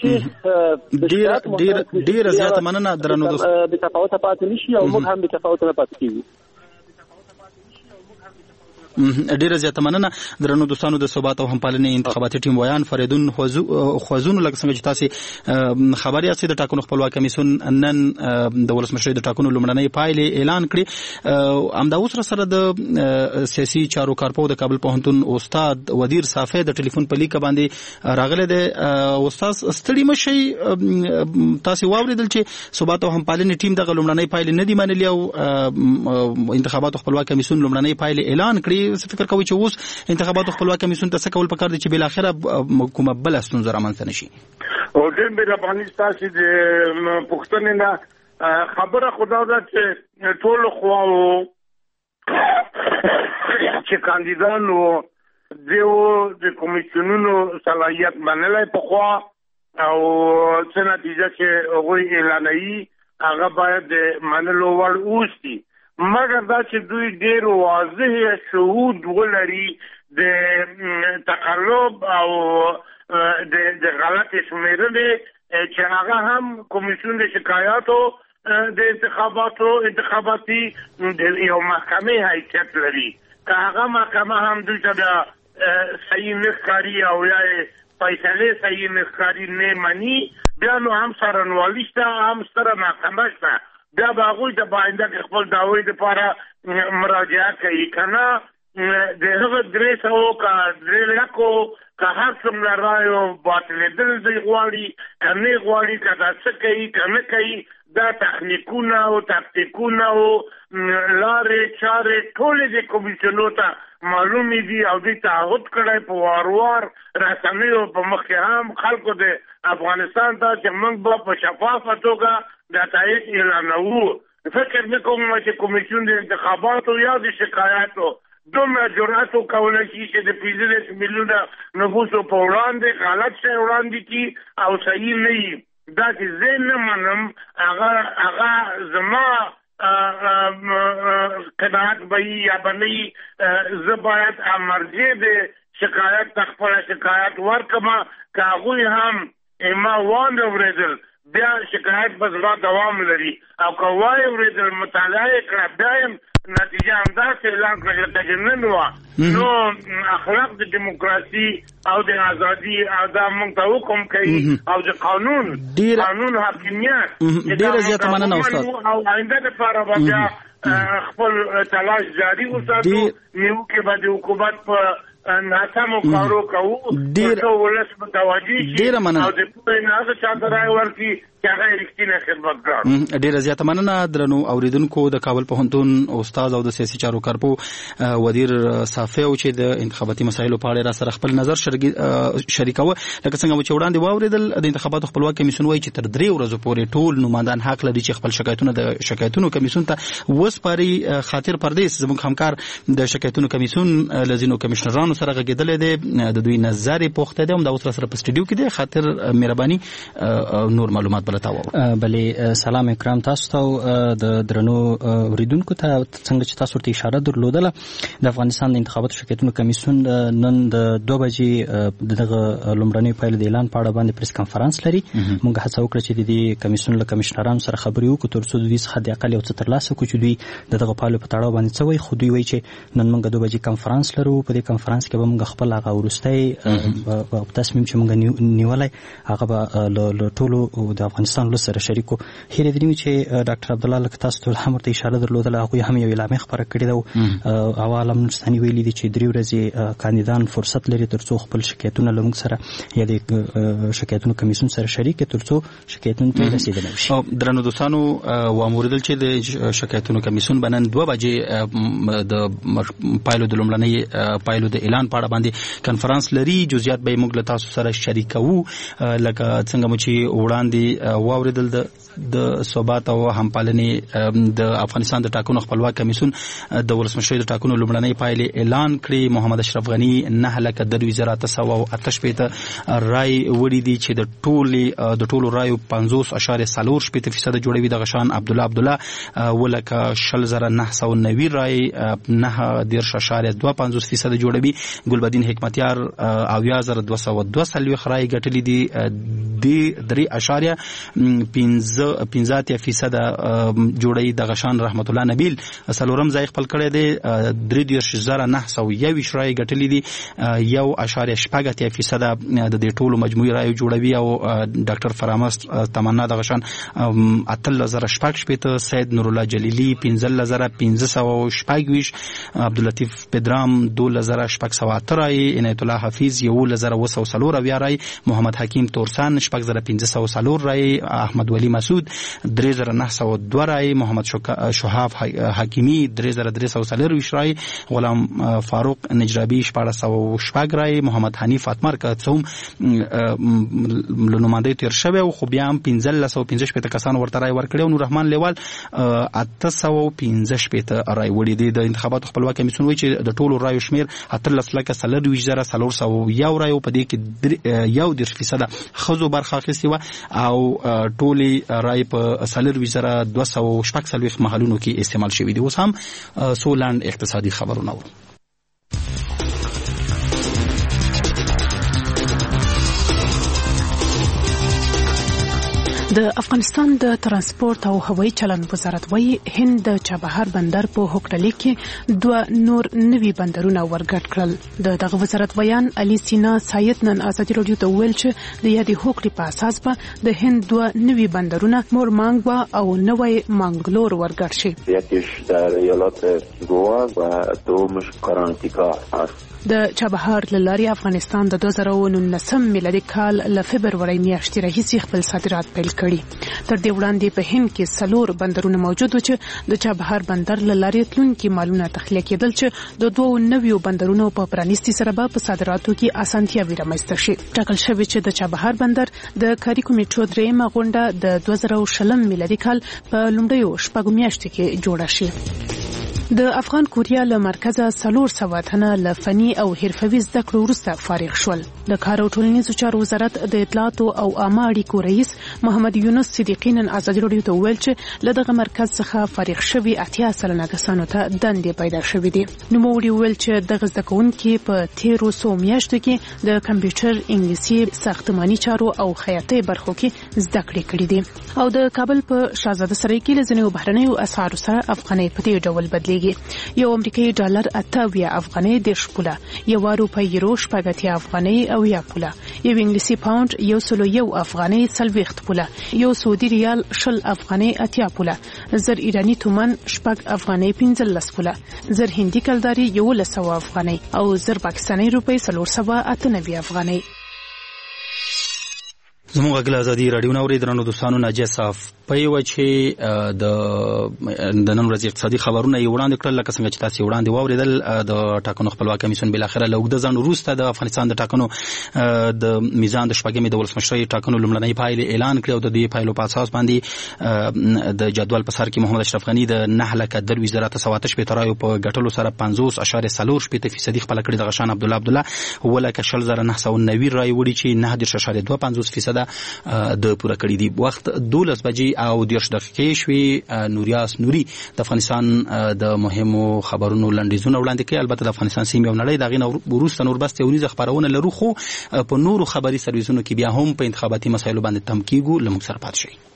چې ډیر زیات مننه درنو د تفاوت پاتې نشي او موږ هم د تفاوت نه پاتې کیږو. ډیره زیاته مننه درنو دوستانو د ثبات او همپالنې انتخاباتي ټیم ویان فریدون خوازون لکه څنګه چې تاسو خبري اسې د ټاکنو خپلواک کمیسیون نن د ولسمشر د ټاکنو لومړنۍ پایلې اعلان کړې. امدا اوس سره د سیاسي چارو کارپو د کابل پوهنتون استاد ودیر صافی د ټلیفون په لیک باندې راغله د استاد ستړي مشي تاسو واوریدل چې ثبات او همپالنې ټیم د لومړنۍ پایلې نه دی منلي او انتخاباتو خپلواک کمیسیون لومړنۍ پایلې اعلان کړې. فکر کوي چې اوس انتخاباتو خپلواک کمیسیون ته څه کول پکار دي چې بل اخره کومه بل ستونزه رامنځته نشي. او دې به افغانستان چې پښتون نه خبره خدا ده چې ټول خواو چې کاندیدانو د کمیسیونونو صلاحیت منلای په خوا او څه نتیجه چې هغوی اعلانوي هغه باید منلو وړ اوسي. مګر دا چې دوی ډېر واضح شهود ولري د تقلب او د غلط شمیرنې چې هغه هم کمیسیون د شکایاتو د انتخاباتي د یو محکمې حیثیت لري. که هغه محکمه هم دوی ته د صحیح نه ښکاري او یا فیصلې صحیح نه ښکاري نه مني بیا نو هم څارنوالي شته هم ستره محکمه شته. بیا به هغوی د باینده کې خپل دعوی دپاره مراجعه کوي. که نه د هغه 300 که 3 لکو که هر څومره رایو باطلېدل دوی غواړي که نه غواړي که دا څه کوي که نه کوي دا تخنیکونه او تکتیکونه او لارې چارې ټولې د کمیسیونو ته معلومې دي او دوی تعهد کړی په وار رسنیو په مخ کې هم خلکو د افغانستان ته چې موږ به په شفافه توګه د نتایج اعلانوو. فکر نه کوم چې کمیسیون د انتخاباتو یا د شکایاتو دومره جرأت وکولی شي چې د 15 میلیونه نفوسو په وړاندې غلط شی وړاندې کړي او صحیح نه وي. دا چې زه نه منم هغه زما قناعت به وي یا به نه وي. زه باید مرجع د شکایت ته خپله شکایت ورکړم که هغوی هم ما وانه اورېدل بیا شکایت په ځواب دوام لري او کوای ورته مطالعه کړه بیا نتیجه همداسې اعلان کړه چې نن وا نو اخلاق د دیموکراسي او د ازادي او د موږ ته حکم کوي او د قانون حاکمیت ډیره زیاته مننه استاد او آینده لپاره بیا خپل تلاش جاری وساتو نیو کې به د حکومت په ناسمو کارو کوو ډیر ولس متوجي شي او د پوهې نه چاته راي ورکړي چې هغه رښتینی خدمتګار. ډیره زیاته مننه درنو اوریدونکو. د کابل پوهنتون استاد او د سیاسي چارو کارپو ودیر صافی او چې د انتخاباتي مسایلو په اړه را سره خپل نظر شریکاوه. لکه څنګه چې وړاندې واوریدل د انتخاباتو خپلواک کمیسیون وایي چې تر 3 ورځې پورې ټول نمائندان حق لري چې خپل شکایتونه د شکایتونو کمیسیون ته وسپاري. خاطر پردیس زموږ همکار د شکایتونو کمیسیون لزینو کمشنرانو سره غږیدل دي د دوی نظر پوښتنه ده هم د اوس سره په سټډیو کې دي. خاطر مهرباني نور معلومات بلې سلام اکرام تاسو ته د درنو اوریدونکو ته څنګه چې تاسو ته اشاره درلودله د افغانستان د انتخاباتو شرکتونو کمیسیون نن د 2 بجې دغه لومړنۍ پایلې د اعلان په اړه باندې پریس کانفرنس لري. موږ هڅه وکړه چې د دې کمیسیون له کمشنرانو سره خبرې وکړو ترڅو دوی څخه د اقل یو څه ترلاسه کړو چې دوی دغه پایلو په تړاو باندې څه وایي. خو دوی وایي چې نن موږ 2 بجې کانفرنس لرو. په دې کانفرنس کې به موږ خپل هغه وروستۍ تصمیم چې موږ نیولای هغه به له ټولو د افغانستان له سره شریکو. هیله دریم چې ډاکټر عبدالله لکه تاسو ته هم ورته اشاره درلودله هغوی هم یو اعلامیه خپره کړې ده او عالم نورستاني ویلي دي چې 3 ورځې کاندیدان فرصت لري ترڅو خپل شکایتونه له موږ سره یا د شکایتونو کمیسیون سره شریک کړي ترڅو شکایتونه ته رسیدنه وشي. درنو دوستانو واوریدل چې د شکایتونو کمیسیون بنن 2 بجې د پایلو د لومړنۍ پایلو د اعلان په اړه باندې کانفرنس لري. جزئیات به موږ له تاسو سره شریکو لکه څنګه مو چې وړاندې واوریدل د ثبات او همپالنې د افغانستان د ټاکنو خپلواک کمیسیون د ولسمشر د ټاکنو لومړنۍ پایلې اعلان کړې. محمد اشرف غنی 9,2,908 رای وړي دي چې د ټولو رایو 50.4% جوړوي. د غشان عبدالله 10,990 رای 9.2% جوړوي. ګلبدین حکمتیار 20,202 رای ګټلي دي. د 3.15% جوړي. د غشان رحمت الله نبیل سلورم ځای خپل کړی دی 3,901 رای ګټلي دي. 1.8% د دې ټولو مجموعي رای جوړوي. او ډاکټر فرامس تمنا د غشان 8,000 سید نور الله جلیلی 15,520 عبداللطیف پدرام 2,608 رای. عنایت الله حفیظ 1,004 رای. محمد حکیم تورسان 5,500 رای. احمد ولی مسعود 3,902 رای. محمد شهاب حکیمی 3,340 رای. غلام فاروق نجرابی 1400 رای. محمد حنیف اتمر که څوم لنماینده تیر شوی او خو بیا هم 1515 کسان ورته رای ورکړي. او نور رحمان لیوال 815 رای وړي دي. د انتخاباتو خپلواک کمیسیون وایي چې د ټولو رایو شمیر 13,401 رای په دې کې 1% خزو برخه اخیستې و او ټولي رای په 4,240 محلونو کې استعمال شوی دي. اوس هم سولاند اقتصادي خبرونه ورو. د افغانستان د ترانسپورت او هوایي چلند وزارت وايي هند د چابهار بندر په هوکړه کې 2 نور نوي بندرونه ورګډ کړل. دغه وزارت بیان علي سینا سایت نن ازادي رادیو ته ویل چې د یادې هوکړې په اساس به د هند 2 نوي بندرونه مورمانګوا او نوی مانګلور ورګډ شي. یکیش در ایالات گوا و دومش کارناتیکا است. د چابهار لارې افغانستان د 2019 میلادي کال له فبرवरी میاشتې راهیسې خپل صادرات پیل کړي. تر دې وړاندې په هند کې 4 بندرونه موجود و چې د چابهار بندر لارې تلونکي مالونه تخلیه کېدل چې د 2 نویو بندرونو په پرانیستي سره به په صادراتو کې اسانتیاوې رامنځته شي. ټاکل شوی چې د چابهار بندر د کاري کمیټو درېیمه غونډه د 2020 میلادي کال په لومړیو 4 میاشتو کې جوړه شي. د افغان کوریا له مرکزه 400 تنه له فني او حرفوي زده کړو وروسته فارغ شول. د کار او ټولنیزو چارو وزارت د اطلاعات او عامه اړیکو رئیس محمد یونس صدیقی نن ازادي راډیو ته وویل چې له دغه مرکز څخه فارغ شوي 80 سلنه کسانو ته دندې پیدا شوې دي. نوموړي وویل چې دغه زده کوونکي په تیرو 100 میاشتو کې د کمپیوټر، انګلیسي، ساختماني چارو او خیاطۍ برخو کې زده کړې کړې دي او د کابل په شاهزاده سرای کې له ځینو بهرنیو اسعارو سره افغانۍ په دې ډول بدلېږي. یو امریکایي ډالر 28 افغانۍ 10 پوله، یو روپۍ یورو 80 افغانۍ او 1 پوله، یو انګلیسي پاوند 101 افغانۍ 40 پوله، یو سعودي ریال 20 افغانۍ 80 پوله، زر ایرانی تومان 6 افغانۍ 15 پوله، زر هندي کلداري 1100 افغانۍ او زر پاکستاني روپۍ 498 افغانۍ. زموږ غږ ازادي راډیو نو ورېدرانو دوستانو ناجیه صاف په یو چې د نن ورځې اقتصادي خبرونه یې وړاندې کړل، لکه څنګه چې تاسو وړاندې واورېدل د ټاکنو خپلواک کمیسیون بل اخره له اوږده ځنډ وروسته د افغانستان د ټاکنو د میزان د شپږمې د ولسمشرۍ ټاکنو لومړنۍ پایلې اعلان کړې او د دې پایلو په اساس باندې د جدول په سر کې محمد اشرف غني د 9,2,7 رایو په ګټلو سره 50.4% خپل کړی، د غشان عبدالله 1,990 رای وړي چې 9.25% د پوره کړی دی. وخت 12 بجې او 10 دقیقې شوې. نوریاس نوري د افغانستان د مهمو خبرونو لنډیزونه وړاندې کوي. البته د افغانستان سیمې او نړۍ دغه وروسته نور بس یونیز خبرونه لرو، خو په نورو خبري سرویسونو کې بیا هم په انتخاباتي مسایلو باندې تم کیږو. لمږ سره پات شي.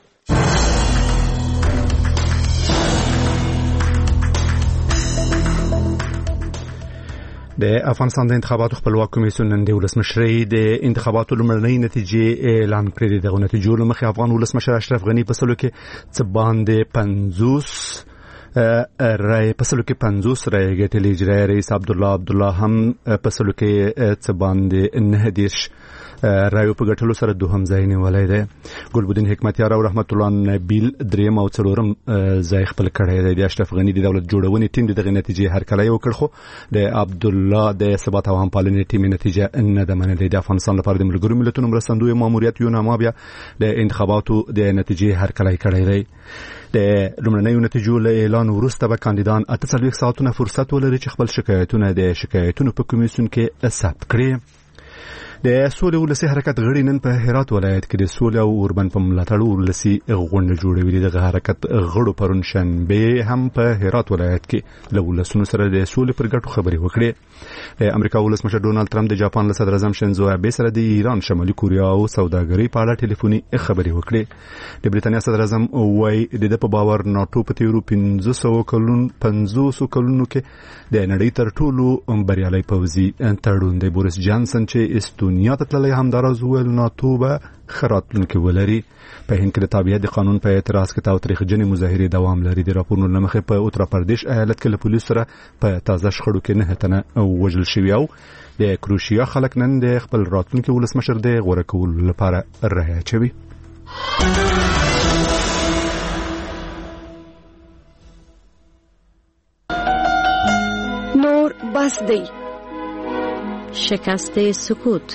د افغانستان د انتخاباتو خپلواک کمیسیون نن د ولسمشرۍ د انتخاباتو لومړنۍ نتیجې اعلان کړې. دغه نتیجو له مخې افغان ولسمشر اشرف غني په سلو کې څه باندې 50 رای ګټلې. اجرایي رئیس عبدالله هم په سلو کې څه باندې 9 رایو په ګټلو سره دوهم ځای نیولی دی. ګلبدین حکمتیار او رحمت الله نبیل دریم او څلورم ځای خپل کړی دی. د اشرف غني د دولت جوړونې ټیم دغه نتیجې هرکلی وکړ، خو د عبدالله د ثبات او همپالنې ټیم نتیجه نه ده منلې. د افغانستان لپاره د ملګرو ملتونو مرستندوی ماموریت یوناما بیا د انتخاباتو د نتیجې هرکلی کړی دی. د لومړنیو نتیجو له اعلان وروسته به کاندیدان 48 ساعتونه فرصت ولري چې خپل شکایتونه په کمیسیون کې ثبت کړي. د سولې ولسي حرکت غړي نن په هرات ولایت کې د سولې او اوربند په ملاتړ ولسي غونډه جوړوي. دغه حرکت غړو پرون شنبه هم په هرات ولایت کې له ولسونو سره د سولې پر ګټو خبرې وکړې. د امریکا ولسمشر ډونالد ټرمپ د جاپان له صدر اعظم شینزو آبه سره د ایران، شمالي کوریا او سوداګرۍ په اړه ټلیفوني خبرې وکړې. د بریټانیا صدر اعظم وایي د په باور ناتو په تیرو 500 کلونو کې د نړۍ تر ټولو بریالي پوځي تړون دی. بوریس جانسن چې استونیا ته تللی همداراز وویل ناتو به ښه راتلونکی ولري. په هند کې د تابعیت د قانون په اعتراض کې تاوتریخجنې مظاهرې دوام لري. د راپورونو له مخې په اتر پردیش ایالت کې له پولیسو سره په تازه شخړو کې 9 تنه وژل شوي او د کروشیا خلک نن د خپل راتلونکي ولسمشر د غوره کولو لپاره رایه اچوي. نور بس دی شکست سکوت.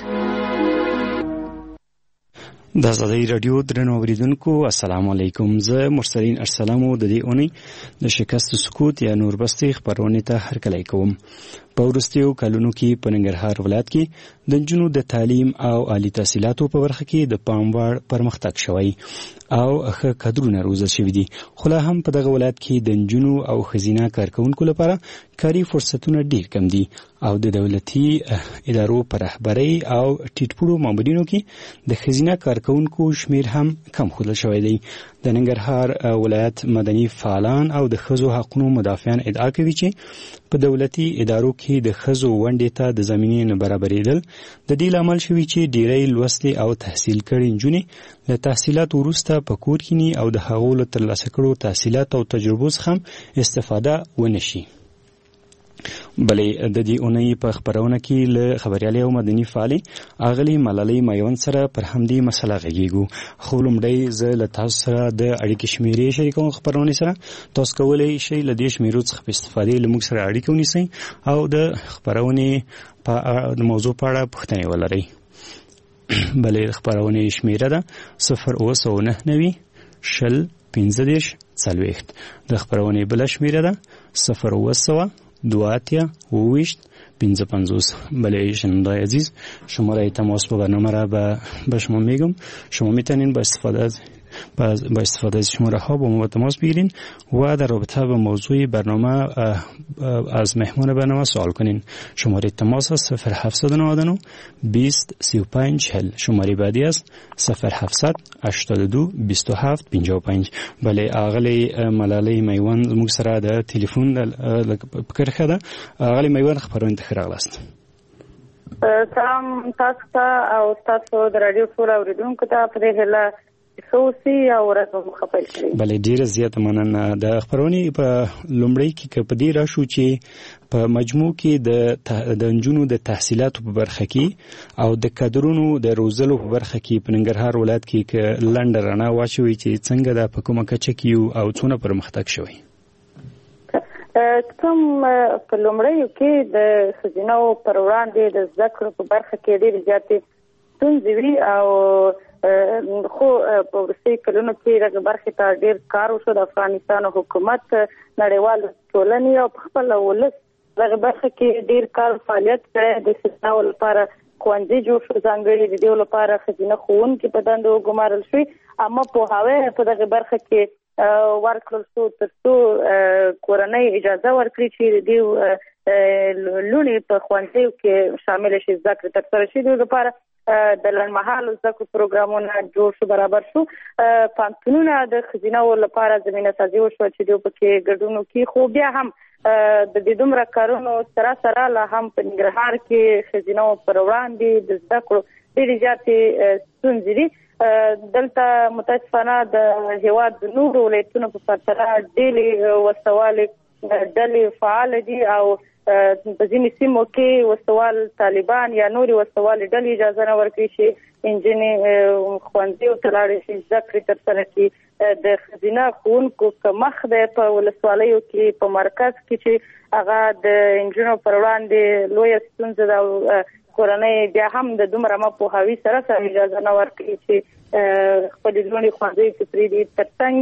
د ازادي راډیو درنو اوریدونکو السلام علیکم. زه مرسلین ارسلامو د دې اونۍ د شکست سکوت یا نور بستي خبرونه ته هرکلی کوم. په وروستیو کلونو کې په ننګرهار ولایت کې د نجونو د تعلیم او عالی تحصیلاتو په برخه کې د پام وړ پرمختګ شوی او ښه کادرونه روزل شوي دي، خو لا هم په دغه ولایت کې د نجونو او ښځینه کارکوونکو لپاره کاري فرصتونه ډیر کم دي او د دولتي ادارو په رهبرۍ او ټیټپوړو مامورینو کې د ښځینه کارکوونکو شمیر هم کم ښودل شوی دی. د ننګرهار ولایت مدني فعالان او د ښځو حقوقو مدافعان ادعا کوي چې په دولتي ادارو کې د ښځو ونډې ته د زمینې نه برابرېدل د دې لامل شوي چې ډیری لوستې او تحصیل کړي نجونې له تحصیلات وروسته په کور کې او د هغو له ترلاسه کړو تحصیلات او تجربو څخه استفاده ونه شي. بلې د دې اونۍ په خبرونه کې له خبريالي او مدني فعالي اغلی ملالۍ مایون سره پر همدې مسله غږیږو. خو لومړی زه له تاسو سره د اړیکې شمیرې شریکوم. خبرونه سره تاسو کولی شئ له دې شمیرو څخه په استفادې له موږ سره اړیکه ونیسئ او د خبرونې په موضوع په اړه پوښتنې ولرئ. بلې خبرونه شمیره ده 00990 شل 15 40. د خبرونې بل شمیره ده 0 2 28 55. بله شنوندای عزیز، شماره تماس با برنامه را به شما میگم. شما میتونین با استفاده از شماره ها با ما تماس بگیرین و در رابطه با موضوع برنامه از مهمان برنامه سوال کنین. شماره تماس است 0799 20 35 40. شماره بعدی است 0700 82 27 55. بله اغلی ملاله میوان موږ سره د ټلیفون فکر خده. اغلی میوان خبرونه خراغلاست. سلام تاسو ته او تاسو د رادیو ټول اوریدونکو ته په دې هله خوسي او راتلو خپل کړی. بله ډیره زیاته مننه. د خبرونې په لومړی کې په دې راشو چې په مجموع کې د نجونو د تحصیلاتو په برخه کې او د کادرونو د روزلو په برخه کې په ننګرهار ولایت کې لنډه رڼا واچوي چې څنګه د په کومه کچه کې او څونه پرمختګ شوی. کوم په لومړیو کې د ښځینو پر وړاندې د زده کړو په برخه کې ډېرې زیاتې ستونزې وي او خو په وروستیو کلونو کې دغه برخې ته ډېر کار وشو. د افغانستان حکومت نړیوال ټولنې او په خپل ولس دغه برخه کې ډېر کار فعالیت کړی. د ښځینو لپاره ښوونځي جوړ شو، ځانګړي د دې لپاره ښځینه ښوونکي په دندو وګمارل شوي، اما پوهاوی په دغه برخه کې ورکړل شو تر څو کورنۍ اجازه ورکړي چې د دې لونې په ښوونځیو کې شامل شي، زده کړې ترسره شي. د لپاره د لنډمهالو زده کړو پروګرامونه جوړ شو، برابر شو. پوهنتونونه د ښځینو لپاره زمینه سازي وشوه چې دوی پکې ګډون وکړي. خو بیا هم د دې دومره کارونو سره لا هم په ننګرهار کې ښځینو پر وړاندې د زده کړو ډېرې زیاتې ستونزې دي. دلته متاسفانه د هېواد د نورو ولایتونو په پرتله ډېرې وسوالې ډلې فعال دي او په ځینې سیمو کې وسوال طالبان یا نورې وسوالې ډلې اجازه نه ورکوي چې نجونې ښوونځیو ته لاړې شي، زده کړې ترسره کړي. د ښځینه ښوونکو کمښت دی په ولسوالیو کې، په مرکز کې چې هغه د نجونو پر وړاندې لویه ستونزه ده او کورنۍ بیا هم د دومره پوهاوي سره اجازه نه ورکوي چې خپلې لوڼې ښوونځیو کې پرېږدي. تر څنګ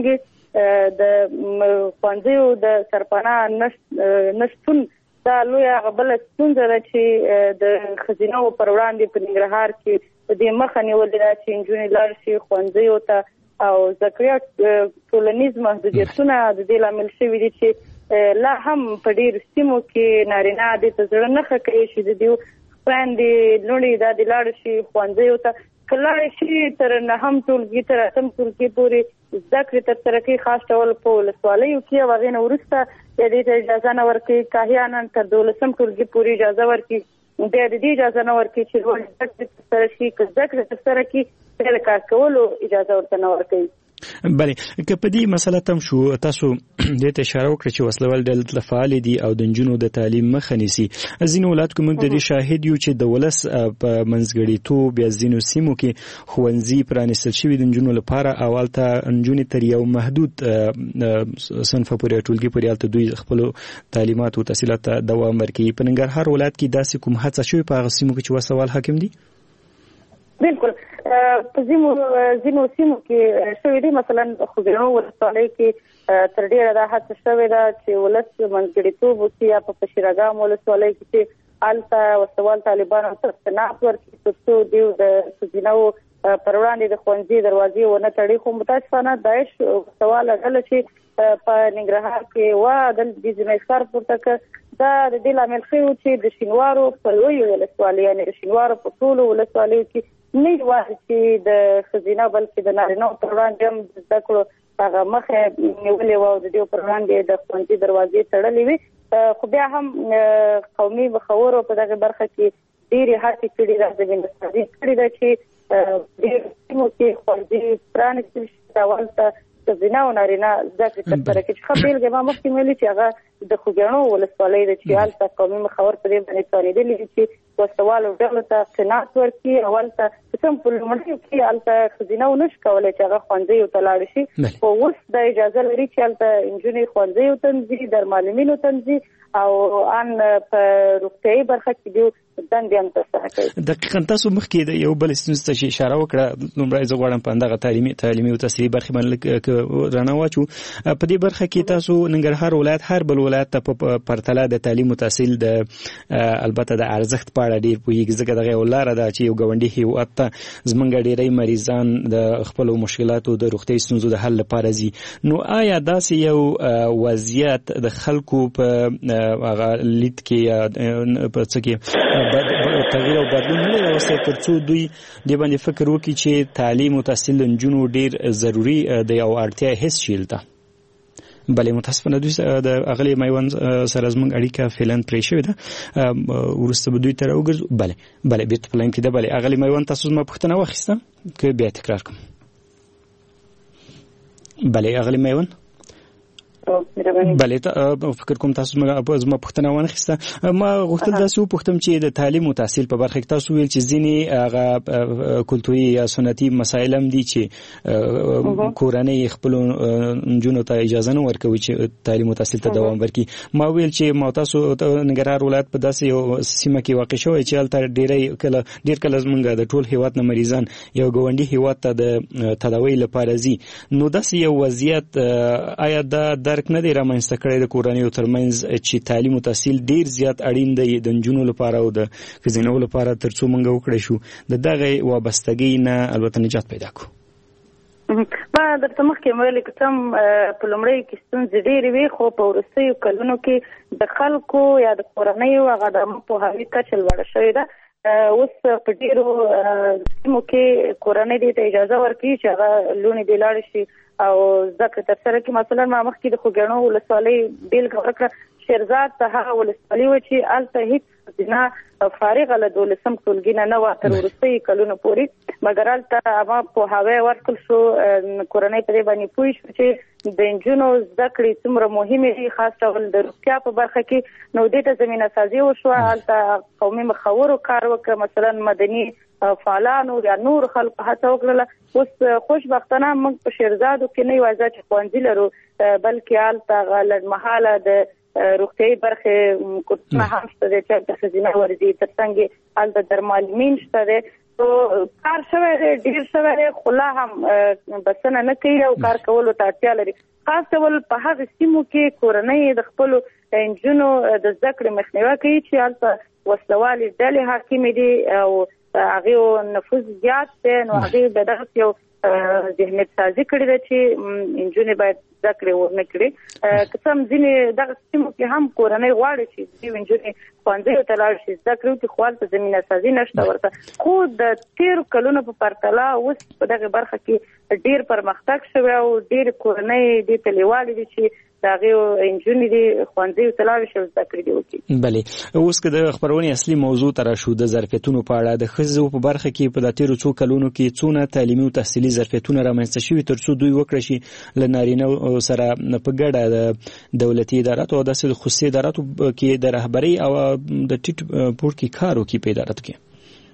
د ښوونځیو د سرپناه نشتون دا لویه بله ستونزه ده چې د ښځینو پر وړاندې په ننګرهار کې په دې مخه نیولې ده چې نجونې لاړې شي ښوونځیو ته او زده کړې. ټولنیز محدودیتونه د دې لامل شوي دي چې لا هم په ډېرو سیمو کې نارینه دې ته زړه نه ښه کوي چې د دې خویندې لوڼې دا دې لاړې شي ښوونځیو ته. که لاړې شي تر 9م ټولګي تر 8م ټولګي پورې زده کړې ترسره کوي، خاص ډول په ولسوالیو کې، او هغې نه وروسته دې ته اجازه نه ورکوي. که احیانا تر 12م ټولګي پورې اجازه ورکوي، بیا د دې اجازه نه ورکوي چې لوړې زده کړې ترسره شي. که زده کړې ترسره کړي بیا د کار کولو اجازه ورته نه ورکوي. بله که په دې مسله تم شو، تاسو دې ته اشاره وکړه چې وسلوال ډلې فعال دي او د نجونو د تعلیم مخه نیسي. ځینو ولایتو کې موږ د دې شاهد یو چې د ولس په منځګړیتوب یا ځینو سیمو کې ښوونځي پرانیستل شوي د نجونو لپاره او هلته نجونې تر یو محدود صنفه پورې ټولګي پورې هلته دوی خپلو تعلیمات او تحصیلات ته دوام ورکوي. په ننګرهار ولایت کې داسې کوم هڅه شوې په هغه سیمو کې چې وسوال حاکم دي؟ بالکل په ځینو سیمو کې شوې دي. مثلا خوږیاڼو ولسوالۍ کې تر ډېره دا هڅه شوې ده چې ولس منځګړیتوب وکړي، یا په پشیرګام ولسوالۍ کې چې هلته وسوال طالبانو ته استناد ورکړي تر څو دوی د ښځینو پر وړاندې د ښوونځي دروازې ونه تړي. خو متاسفانه داعش وسواله ډله چې په ننګرهار کې وه دلته د ځینې پورته کړ، دا د دې لامل ښیي چې د شینوارو په لویو ولسوالیو یعنې د شینوارو په ټولو ولسوالیو کې نه یوازې چې د ښځینه بلکې د نارینهو پر وړاندې هم د زده کړو هغه مخه نیولې وه او د دې پر وړاندې د ښوونځي دروازې تړلې وي. خو بیا هم قومي مخورو په دغه برخه کې ډېرې هڅې کړي ده، زمینه سازي کړې ده چې ډېرو سیمو کې ښوونځي پرانیستل شي او هلته ښځینه او نارینه زده کړې ترسره کړي. ښه بېلګه ما مخکې ویلي چې هغه د خوږیاڼو ولسوالۍ ده چې هلته قومي مخور په دې باندې توانېدلي دي چې وسوالو ډلو ته قناعت ورکړي او هلته کوم په لومړیو کې هلته ښځینه نشي کولی چې هغه ښوونځیو ته لاړې شي. خو اوس دا اجازه لري چې هلته نجونې ښوونځیو ته ځي، در معلمینو ته ځي او ان په روغتیایي برخه کې دوی دندې هم ترسره کوي. دقیقاً تاسو مخکې د یو بل ستونزې ته اشاره وکړه، لومړی زه غواړم په همدغه تعلیمي او تحصیلي برخې باندې رڼا واچو. په دې برخه کې تاسو ننګرهار ولایت هر بل ولایت ته په پرتله د تعلیم او تحصیل د البته د ارزښت په اړه ډېر پوهیږي، ځکه دغه یو لاره ده چې یو ګاونډي هېواد ته زموږ ډېری مریضان د خپلو مشکلاتو د روغتیایي ستونزو د حل لپاره ځي. نو آیا داسې یو وضعیت د خلکو په هغه لید کې په څه کې تغییر او بدلون نه راوستي تر څو دوی د باندې فکر وکړي چې تعلیم او تحصیل د نجونو ډیر ضروری دی او اړتیا هیڅ شیل ده؟ بلې متاسفانه دوی د اغلی میوند سره زموږ اړیکه فعلا پرې شوې ده، وروسته به دوی ته راوګرځو. بله بیرته پلان کې ده. بله اغلی میوند، تاسو زما پوښتنه واخیسته که بیا تکرار کوم؟ بله اغلی میوند. بله فکر کوم تاسو زما پوښتنه وانخیسته. ما غوښتل داسې وپوښتم چې د تعلیم او تحصیل په برخه کې تاسو ویل چې ځینې هغه کلتوري یا سنتي مسایل هم دي چې کورنۍ خپلو نجونو ته اجازه نه ورکوي چې تعلیم او تحصیل ته دوام ورکړي. ما ویل چې ما تاسو ننګرهار ولایت په داسې یو سیمه کې واقع شوی چې هلته ډېر کله زموږ د ټول هېواد نه مریضان یو ګاونډي هېواد ته د تداوۍ لپاره ځي. نو داسې یو وضعیت آیا دا درک نه دی رامنځته کړی د کورنیو ترمنځ چې تعلیم او تحصیل ډیر زیات اړین دی د نجونو لپاره او د ښځینو لپاره تر څو موږ وکړی شو د دغه وابستګۍ نه البته نجات پیدا کړو؟ ما درته مخکې ویلې که څه په لومړیو کې ستونزې ډېرې وي، خو په وروستیو کلونو کې د خلکو یا د کورنیو هغه د پوهاوي کچه لوړه شوې ده. اوس په ډېرو سیمو کې کورنۍ دې ته اجازه ورکوي چې هغه لوڼې دې لاړې شي او زده کړې ترسره کړي. مثلا ما مخکې د خوږیاڼو ولسوالۍ بېلګه ورکړه، شیرزاد ته هغه ولسوالي وه چې هلته هېڅ ښځینه فارغه له 12 ټولګي نه وه تر وروستیو کلونو پورې، مګر هلته هغه پوهاوی ورکړل شو، کورنۍ په دې باندې پوه شو چې د نجونو زده کړې څومره مهمې دي، خاص ډول د روغتیا په برخه کې. نو دې ته زمینه سازي وشوه، هلته قومي مخورو کار وکړه، مثلا مدني فعالانو یا نور خلکو هڅه وکړله. اوس خوشبختانه موږ په شیرزادو کې نه یوازې چې ښوونځي لرو، بلکې هلته لنډمهاله د روغتیایي برخې کورسونه هم شته دی چې هلته ښځینه ورځي، تر څنګ هلته درمالمین شته دی. کار شوی دی، ډېر شوی دی، خو لا هم بسنه نه کوي او کار کولو ته اړتیا لري. خاص ډول په هغې سیمو کې کورنۍ د خپلو نجونو د زده کړې مخنیوی کوي چې هلته وسلوالې ډلې حاکمې دي او هغې نفوذ زیات دی. نو هغې د دغسې یو ذهنیت سازي کړې ده چې نجونې باید زده کړې ونه کړي. که څه هم ځینې دغه سیمو کې هم کورنۍ غواړي چې دوی نجونې ښوونځیو ته لاړ شي، زده کړې وکړي، خو هلته زمینه سازي نشته ورته. خو د تېرو کلونو په پرتله اوس په دغې برخه کې ډېر پرمختګ شوی او ډېرې کورنۍ دې ته لیوالې دي چې د هغې نجونې دې ښوونځیو ته لاړې شي او زده کړې دې وکړي. بلې اوس که د خپرونې اصلي موضوع ته راشو، د ظرفیتونو په اړه د ښځو په برخه کې په دا تېرو څو کلونو کې څونه تعلیمي او تحصیلي ظرفیتونه رامنځته شوي تر څو دوی وکړی شي له نارینه سره په ګډه د دولتي اداراتو او داسې خصوصي اداراتو کې د رهبرۍ او د ټیټ پوړ کې کار وکړي په اداراتو کې؟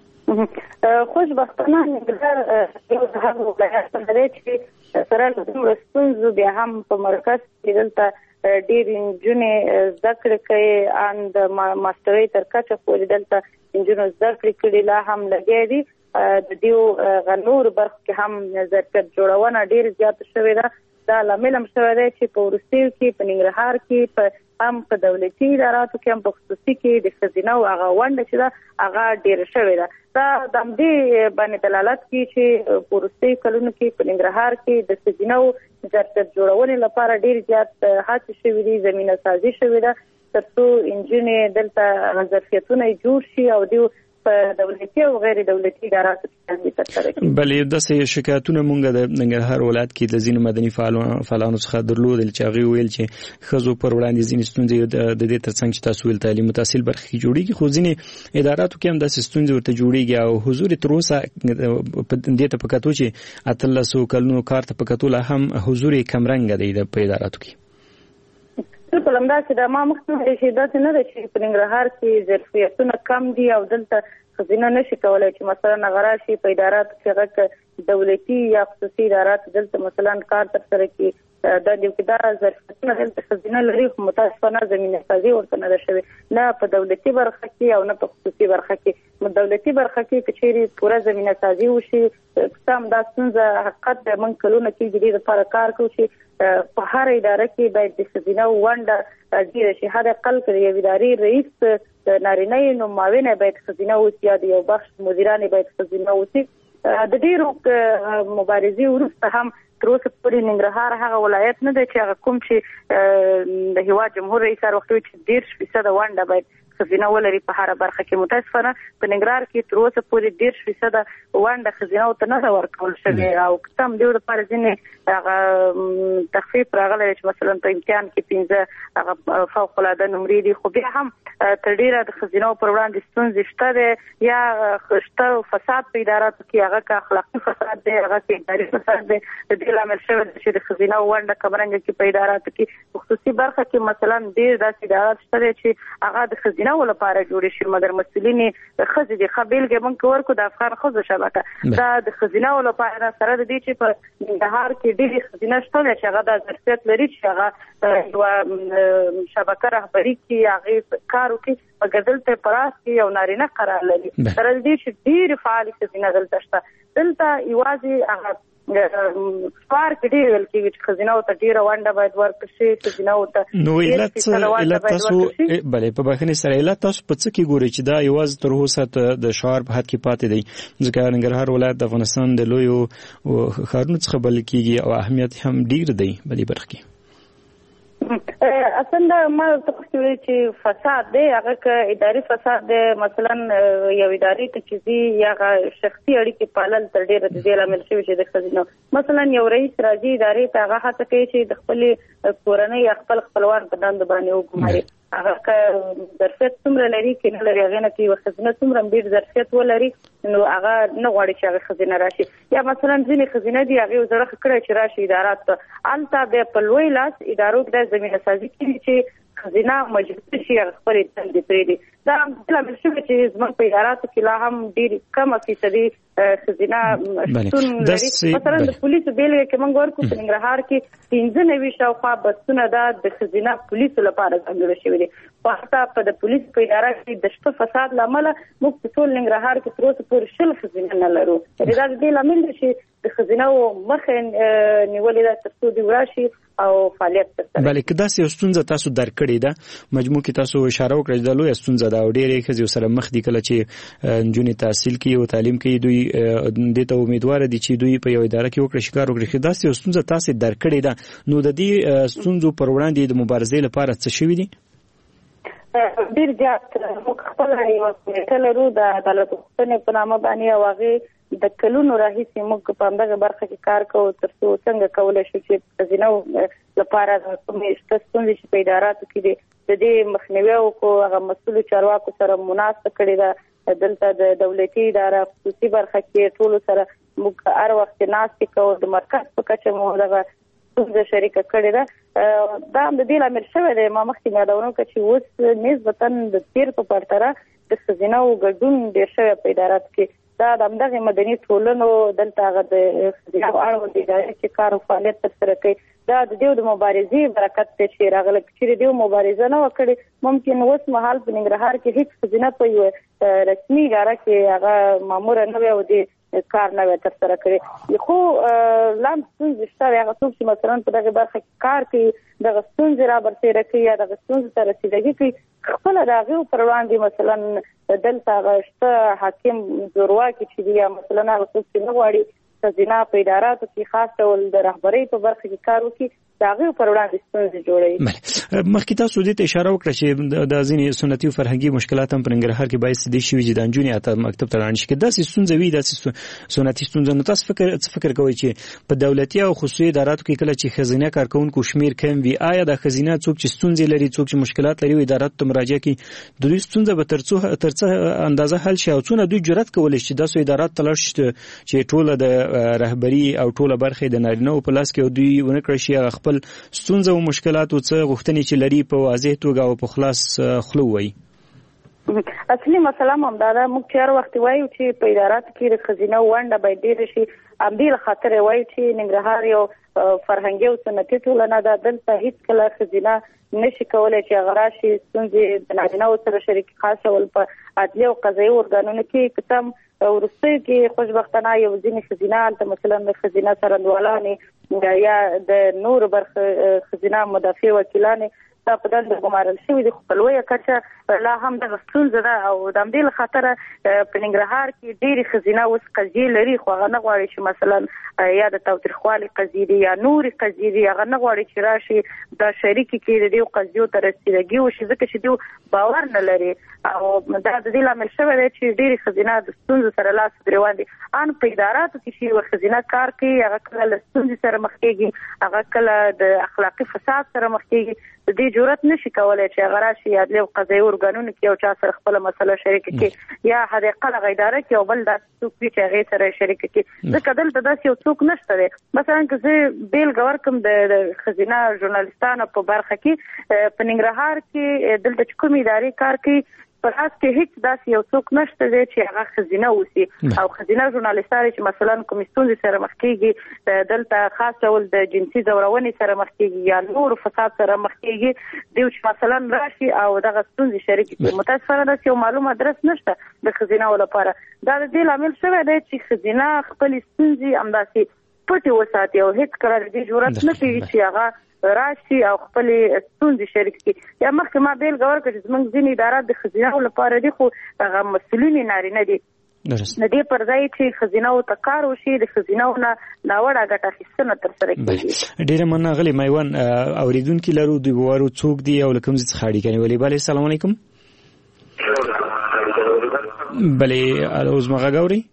خوشبختانه ننګرهار یو د هغو ولایتونه دی چې سره له دومره ستونزو بیا هم په مرکز کې دلته ډېرې نجونې زده کړې کوي، ان د ماسټرۍ تر کچه پورې دلته نجونو زده کړې کړي، لا هم لګیا دي. د دې نورو برخو کې هم ظرفیت جوړونه ډېره زیاته شوې ده. دا لامل هم شوی دی چې په وروستیو کې په ننګرهار کې هم په دولتي اداراتو کې هم په خصوصي کې د ښځینه هغه ونډه چې ده هغه ډېره شوې ده. دا د همدې باندې دلالت کوي چې په وروستیو کلونو کې په ننګرهار کې د ښځینه ظرفیت جوړونې لپاره ډېر زیات هڅې شوې دي، زمینه سازي شوې ده تر څو نجونې دلته ظرفیتونه جوړ شي او دوی په دولتي او غیر دولتي اداراتو کې ترسره کړي. بلې داسې شکایتونه مونږ د ننګرهار ولایت کې د ځینو مدني فعالانو څخه درلودل چې هغوی ویل چې ښځو پر وړاندې ځینې ستونزې د دې تر څنګ چې تاسو ویل تعلیم او تحصیل برخه کې جوړېږي، خو ځینې اداراتو کې هم داسې ستونزې ورته جوړېږي او حضور تر اوسه دې ته په کتو چې 18 کلونو کار ته په کتو لا هم حضور یې کمرنګه دی په اداراتو کې. بالکل همداسې ده. ما مخکې ویلي چې داسې نه ده چې په ننګرهار کې ظرفیتونه کم دي او دلته ښځینه نشي کولی چې مثلا هغه راشي په اداراتو کې هغه دولتي یا خصوصي ادارات دلته مثلا کار ترسره کړي، د دیوکدا ظرفیتونه د خزینه لري خو متاسفانه زمینه سازي ورته نه شوی نه په دولتي برخه کې او نه په خصوصي برخه کې. دولتي برخه کې کچېری پوره زمینه سازي وشي سم دا څنګه حقیقت د من کلونه کې د لپاره کار کوي چې په هر اداره کې باید د خزینه ونده ډیر شي. هر اقل کې یو اداري رئیس نارینه نو معاون باید خزینه وسی یا یو بخش مدیران باید خزینه وسی. د ډیرو مبارزې وروسته هم تر اوسه پورې ننګرهار هغه ولایت نه دی چې هغه کوم چې د هیواد جمهور رئیس وروختوي چې 10% ونده باید خزینه ولري په هر برخه کې. متاسفانه په ننګرهار کې تر اوسه پورې 10% ونده خزینه ته نه ورکول شوی او کم دی لپاره ځینې هغه تخفیف راغلی چې مثلا په امتحان کې 15 هغه فوق العاده نمرې دي خو بیا هم تر ډیره د خزینه پر وړاندې ستونزې شته یا شته فساد په اداراتو کې هغه اخلاقي فساد دی هغه اداري فساد دی. د دې لامل شوی چې د خزینه ونده کمرنګ کې په اداراتو کې خصوصي برخه کې مثلا ډیر داسې ادارات شته چې هغه د خزینه ولپاره جوړ شي مګر مسؤلین خزې د خبيلګ منک ورکو د افغان خزو شبکه دا د خزینه ولپاره سره د دې چې په نهار کې ډېری خزینه شته چې هغه د ظرفیت لري چې هغه یو شبکه رهبری کې هغه کارو کې مګر دلته پراس کې یو نارینه قرار لري تر دې چې ډېر فعال خزینه دلته شته دلته یوازې هغه فار کې ډیر ویل کېږي چې خزینه او ته ډیره ونده باید ورکړي خزینه او ته نو علت تاسو بلې په بخښنې سره علت تاسو په څه کې ګوري چې دا یوازې تر اوسه د شعار په حد کې پاتې دی ځکه ننګرهار ولایت د افغانستان د لویو ښارونو څخه بلل کېږي او اهمیت هم ډیر دی په دې برخه کې. اصلا ما تاسو ویل چې فساد دی هغه ک اداري فساد دی مثلا یو اداري تجزیه یا شخصي اړیکې پالل تر ډیره د دې لامل شوی چې د خزینه مثلا یو رئیس راځي ادارې ته هغه هڅه کوي چې د خپل کورنۍ خپل خپلوان په دند باندې وګماري هغه ظرفیت څومره لري کې نه لري هغه نه کې خزینه څومره ډیر ظرفیت ولري نو هغه نه غواړي چې هغه خزینه راشي یا مثلا ځینې خزینه دی هغه زړه کړی چې راشي ادارات ته الته د پلوي لاس ادارو د زمينه سازي کوي چې خزینه مجبور شي خپل تند پرې دي دا لامل شوی چې زموږ په اداراتو کې لا هم ډیر کم فیصدي خزینه شتون لري. مثلا د پولیسو بیلګه کې موږ ورکو په ننګرهار کې 95 شاوخوا بسونه د خزینه پولیسو لپاره ځانګړي شوي دي په حتی په د پولیسو په اداره کې د شته فساد لامل موږ په ټول ننګرهار کې تر اوسه پورې شل خزینه نه لرو. دا د دې لامل دی چې د خزینه مخه نیولې ده ترڅو دی ورشي او فعالیت ترسره. بلکې دا یو ستونزه تاسو درکړې ده مجموع کې تاسو اشاره وکړه د لوی ستونزه دا ډېرې خزي سره مخ دي کله چې نجونې تحصیل کوي او تعلیم کوي دوی د ته امیدوار دي چې دوی په یو اداره کې وکړي شکار وکړي دا یو ستونزه تاسو درکړې ده نو د دې ستونزو پر وړاندې د مبارزې لپاره څه شوي دي؟ ډیر زیات خپل یو ټلرو د عدالت حقوقو په نامه باندې او هغه د کلونو راهیسې موږ په همدغه برخه کې کار کوو ترڅو څنګه کولای شو چې خزینه لپاره کومې ستونزې چې په اداراتو کې دي د دې مخنیوي او هغه مسؤل چارواکو سره مناسبه کړي ده دلته د دولتي اداره خصوصي برخه کې ټول سره موږ هر وخت ناستې کوو د مرکز په کچه مو دغه څنګه شریک کړي ده دا د دې لامل شوی دی ما مخکې یادونه کړم چې اوس نسبتاً د تیر په پرتله د خزینه او ګډون ډېر شوی په ادارات کې دا د همدغه مدني ټولنو دلته هغه د خزینه اړوند ادارې چې کار او فعالیت ترسره کوي دا د دې د مبارزې برکت دی چې راغله چې دې مبارزه نه وکړي ممکن اوس مهال په ننګرهار کې هیڅ خزینه په یو رسمي اداره کې هغه مامور نه وي او دې کار نه ترسره کړي خو لام څنګه شته هغه څوک چې مثلا په دغه برخه کې کار کوي دغه څنګه را برسېره کوي یا دغه څنګه ته رسیدګي کوي خپل راغو پر وړاندې مثلا دلته غشته حاکم زورواکي چې دی مثلا هغه څوک چې نه غواړي خزینه په اداراتو کې خاص ډول د رهبرۍ په برخه کې کار وکړي داغه پر وړاندې ستونزې جوړوي. مخکې تاسو دې ته اشاره وکړه چې د ځینې سنتي او فرهنګي مشکلات هم په ننګرهار کې باعث دي شوي چې د نجونې اته مکتب ته لاړ شي کې داسې ستونزې وي داسې سنتي ستونزې نو تاسو فکر کوئ چې په دولتي او خصوصي اداراتو کې کله چې خزینه کارکونکو شمیر کم وي آیا د خزینه څوک چې ستونزې لري څوک چې مشکلات لري اداراتو ته مراجعه کوي د دوی ستونزه به ترڅه اندازه حل شي او څونه دوی جرأت کولی شي داسې ادارات ته لاړ شي چې ټوله د رهبری او ټوله برخه د نارینه په لاس کې دوی ونه کړی شي خپل ستونزه او مشکلات او څه غوښتنې چې لري په واضح توګه او په خلاص خلو وایي. اصلي مسله هم دا موږ چیر وخت وایو چې په ادارات کې د خزینه ونده باید ډیر شي ام دې خاطر وایي چې ننګرهار یو فرهنګي او سنتي ټولنه ده، دلته هیڅ کله ښځینه نشي کولای چې هغه راشي ستونزې د نارینه‌و سره شریکې، خاص ډول په عدلي او قضایي ارګانونو کې. که څه هم وروستیو کې خوشبختانه یو ځینې ښځینه هلته مثلا د ښځینه څرنګوالانې یا د نورو برخو ښځینه مدافع وکیلانې دا په دنده ګمارل شوي دي، خو په لویه کچه لا هم دغه ستونزه ده. او د همدې له خاطره په ننګرهار کې ډېرې ښځینه اوس قضیې لري، خو هغه نه غواړي چې مثلا یا د تاوتریخوالي قضیې دي یا نورې قضیې دي، هغه نه غواړي چې راشي دا شریکې کړي د دې قضیو ته رسیدګي وشي، ځکه چې دوی باور نه لري. او دا د دې لامل شوی دی چې ډېرې ښځینه د ستونزو سره لاس ګرېوان دي. ان په اداراتو کې چې یوه ښځینه کار کوي، هغه کله له ستونزې سره مخ کېږي، هغه کله د اخلاقي فساد سره مخ کېږي. د دې جرأت نشي کولای چې هغه راشي عدلي او قضایي ارګانونو کې یو چا سره خپله مسله شریکه کړي یا حداقل هغه اداره کې یو بل داسې څوک وي چې هغې سره یې شریکه کړي، ځکه دلته داسې یو څوک نشته دی. مثلا که زه بېلګه ورکړم د ښځینه ژورنالستانو په برخه کې په ننګرهار کې دلته چې کومې ادارې کار کوي په لاس کې هیڅ داسې یو څوک نشته دی چې هغه ښځینه اوسي او ښځینه ژورنالستانې چې مثلا کومې ستونزې سره مخ کېږي، دلته خاص ډول د جنسي ځورونې سره مخ کېږي یا نورو فساد سره مخ کېږي، دوی چې مثلا راشي او دغه ستونزې شریکې کړي. متاسفانه داسې یو معلوم ادرس نشته د ښځینهو لپاره. دا د دې لامل شوی دی چې ښځینه خپلې ستونزې همداسې پټې وساتي او هیڅ کله د دې جرأت نه کوي چې هغه راشي او خپلې ستونزې شریک کړي. یا مخکې ما بېلګه ورکړه چې زموږ ځینې ادارات د ښځینهو لپاره دي، خو هغه مسؤلین یې نارینه دي. د دې پر ځای چې ښځینهو ته کار وشي، د ښځینهو نه ناوړه ګټه اخیستنه ترسره کېږي. ډېره مننه غلې میوان. اورېدونکي لرو، دوی ووارو څوک دي او له کوم ځای څخه اړیکه نیولې؟ بلې السلام علیکم. بلې اوس ما غږ اورئ؟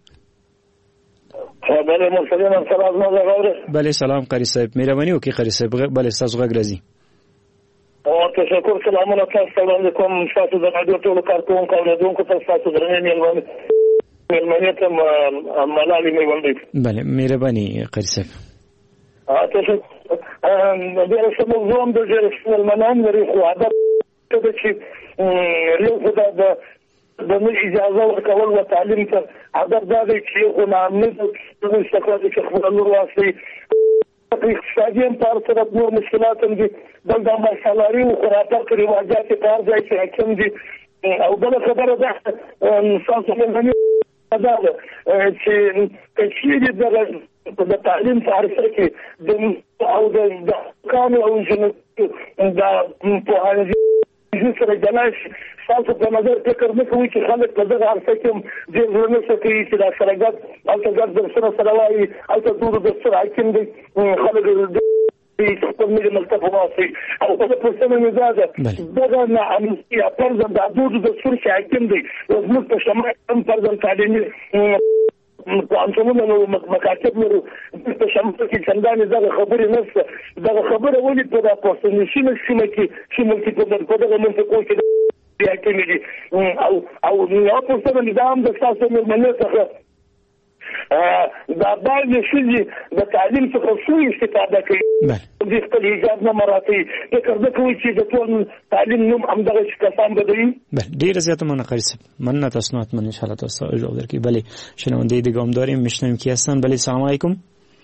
بله مرسلین سلام ما غږ اورئ؟ بله سلام قاري صاحب، مهرباني وکړئ قاري صاحب. بله ستاسو غږ راځي. تشکر. سلامونه تاسو ته وړاندې کوم. ستاسو د راډیو ټولو کارکوونکو او اورېدونکو ته ستاسو درنې مېلمنې ته ملالۍ مې وړاندې. بله مهرباني قاري صاحب. تشکر. ډېره ښه موضوع هم د ډېر ښه مېلمنان لري، خو هدف دا ده چې یو خو د نه اجازه ورکول و تعلیم ته، هدف دا دی چې یو خو ناامني استفاده دي چې خپله نور واخلي. اقتصادي هم په هر طرف نور مشکلات هم دي، دلته ماشالاري و خرافات رواجات په هر ځای کې حاکم دي. او بله خبره ده ستاسو مېلمنې دا ده چې که چیرې د تعلیم په عرصه کې او د کانو او انجینرۍ د پوهنځي سره جلا شي، ستاسو په نظر فکر نه کوئ چې خلک په دغه عرصه کې هم ډېر زړه نه کوي چې دا سره ګډ هلته ګډ درسونه سره وایي، هلته دورو درسونه حاکم دی، خلک خپل ملي مکتب واخلي. او بله پوښتنه مې دا ده دغه ناامني یا فرضاً دا دورو درسونه چې حاکم دی، زموږ په شمال هم فرضاً تعلیمي پوهنتونونه لرو، مکاتب لرو، په شمال کې چندانې دغه خبرې نشته. دغه خبره ولې په دا پښتونخوا سیمه کې چې ملکي په دغه منطقو کې حاکمې دي. او یوه پوښتنه مې دا هم د ستاسو مېلمنې څخه دا بعضې ښځې د تعلیم څخه څو استفاده کوي، دوی خپل حجاب نه مراعتوي، فکر نه کوي چې د ټول تعلیم نوم همدغه کسان بدوي. ډېره زیاته مننه قاري صاحب. مننه تاسو نه حتما انشاءالله تاسو جواب درکړي. بله شنونده دیگه هم داریم، میشنویم کی هستن. بله سلام علیکم.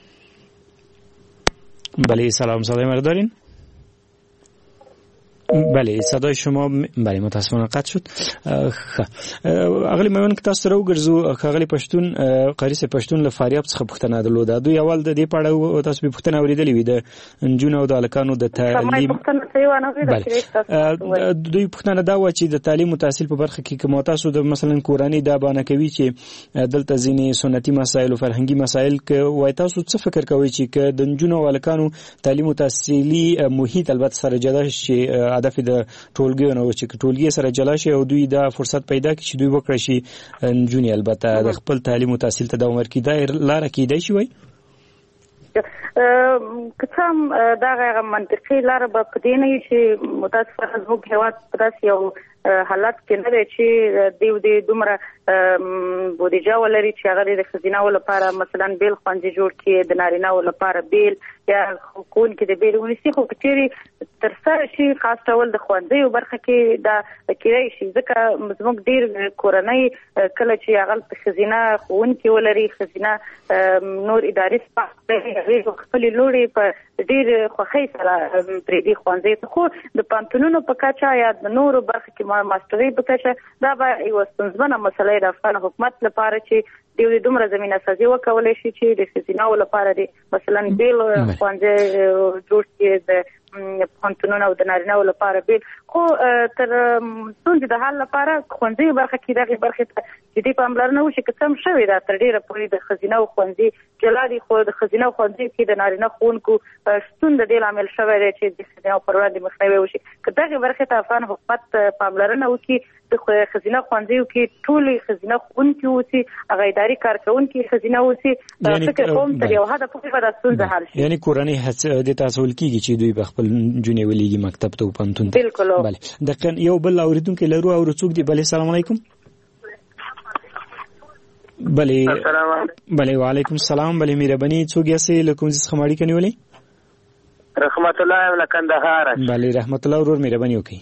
بله سلام صدای ما رو دارین؟ بله صدای شما بله متاسفانه قطع شد. اغلی میون که تاسو راو ګرځو خغلی پښتون قاری سه پښتون له فاریاب څخه پښتنه درلوده. دوی اول د دې پاړه تاسو به پښتنه اوریدلې وي د انجونو او د الکانو د تعلیم. دوی پښتنه دا و چې د تعلیم او تحصیل په برخه کې کوم تاسو د مثلا کورانی دا باندې کوي چې دلته ځینې سنتي مسایل او فرهنګي مسایل کې وای تاسو څه فکر کوئ چې د انجونو او الکانو تعلیم او تحصیلي محیط البته سره جدا شي، هدف د ټولګي نو چې ټولګي سره جلا شي او دوی دا فرصت پیدا کړي چې دوی وکړي شي انجونی البته د خپل تعلیم او تحصیل ته دوام ورکړي، دا لاره کېدای شي وای کڅم دا غیر منطقي لاره به پدې نه چې متاسفانه زموږ هیواد پداس یو حالت کې نه دی چې د دومره بودیجه ولري چې هغه د ښځیناو لپاره مثلا بیل ښوونځي جوړ کړي، د نارینه‌و لپاره بیل یا ښوونکي د بیل ونیسي. خو که چیرې ترسره شي خاص ډول د ښوونځیو برخه کې دا کیدای شي، ځکه زموږ ډېر کورنۍ کله چې هغه ښځینه ښوونکي ولري، ښځینه نور اداري سپاه هغې خپلې لوړې په ډېر خوښۍ سره پرېږدي ښوونځي ته. خو د پوهنتونونو په کچه یا د نورو برخه کې ماسټرۍ په کچه دا به یوه ستونزمنه مسله د افغان حکومت لپاره چې د دومره زمینه سازي وکولی شي چې د ښځیناو لپاره د مثلا بیل ښوونځي جوړ کړي، د پوهنتونونو او د نارینه‌و لپاره بیل. خو تر ستونزې د حل لپاره ښوونځیو برخه کې دغې برخې ته جدي پاملرنه وشي. که څه هم شوې ده تر ډېره پورې د ښځیناو ښوونځي جلا دي، خو د ښځیناو ښوونځیو کې د نارینه ښوونکو شتون د دې لامل شوی دی چې د ښځیناو پر وړاندې مخنیوی وشي. که دغې برخې ته افغان حکومت پاملرنه وکړي، د ښځینه ښوونځیو کې ټولې ښځینه ښوونکي اوسي، هغه اداري کارکوونکي ښځینه اوسي، فکر کوم تر یو حده پورې به دا ستونزه حل شي. یعنی کورنۍ هڅه د تاسول کیږي چې دوی به خپل جونې ولېږي مکتب ته او پوهنتون ته. بالکل. بله دقیقاً یو بل اورېدونکی لرو او څوک دی؟ بله السلام علیکم. بله وعلیکم السلام. بله مهرباني څوک یاستئ؟ له کوم ځای څخه اړیکه نیولې؟ رحمت الله له کندهار. بله رحمت الله ورور مهرباني وکړئ.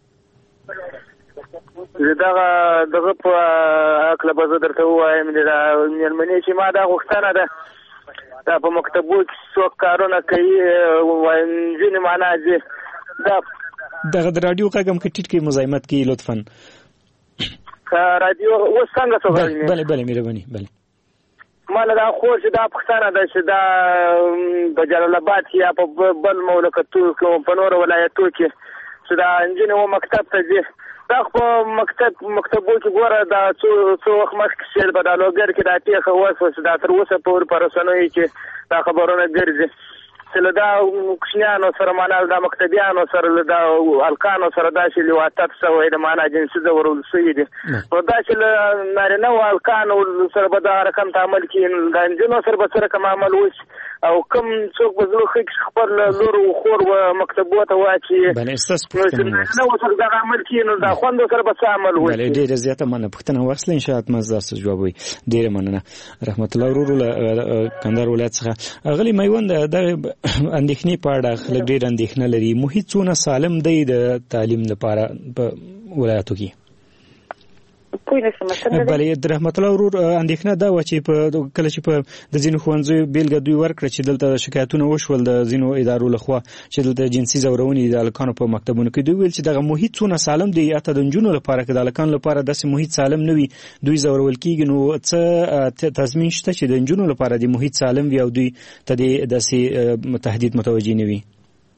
دغه په حقله به زه درته ووایم د مېرمنې چې ما دا غوښتنه ده، دا په مکتبو کې څوک کارونه کوي نجونې معنا ځي دغه د راډیو غږ هم که ټیټ کړئ مزاحمت کوي لطفا. راډیو اوس څنګه څه غږ؟ بله بله مهرباني. بله ما له دا خور چې دا پوښتنه ده چې دا په جلال آباد کې یا په بل مملکتونو کې په نورو ولایتو کې چې دا نجونې و مکتب ته ځي، دا په مکتبو کې ګوره دا څو وخت مخکې چې په دا لوګر کې دا پیښه وشوه چې دا تر اوسه پورې په رسنیو کې دا خبرونه ګرځي چې له دا کوچنیانو سره معنا دا مکتبیانو سره له دا هلکانو سره داسې لواطت شوی د معنا جنسي ځورول شوي دي. نو دا چې له نارینهو هلکانو سره به دا رقم ته عمل کړي، د نجونو سره به څه رقم عمل وشي او کوم څوک به زړه ښه کړي خپل لور او خور مکتبو ته واچي، نو سره دغه عمل کړي نو دا خوندو سره به څه عمل وشي. بله ډېره زیاته مننه. پوښتنه واخیستله انشاءالله ما ستاسو جواب وي. ډېره مننه. رحمت الله ورور له کندهار ولایت څخه. غلی میوند دغه اندېښنې په اړه خلک ډېر اندېښنه لري. محیط څونه سالم دی د تعلیم لپاره په ولایتو کې؟ بله د رحمت الله ورور اندېښنه دا وه چې کله چې په د ځینو ښوونځیو بیلګه دوی ورکړه چې دلته شکایتونه وشول د ځینو ادارو لخوا چې دلته جنسي ځورونې د هلکانو په مکتبونو کې، دوی ویل چې دغه محیط څونه سالم دی، حتی د نجونو لپاره که د هلکانو لپاره داسې محیط سالم نه وي دوی ځورول کېږي، نو څه تضمین شته چې د نجونو لپاره د محیط سالم وي او دوی ته داسې تهدید متوجه نه وي؟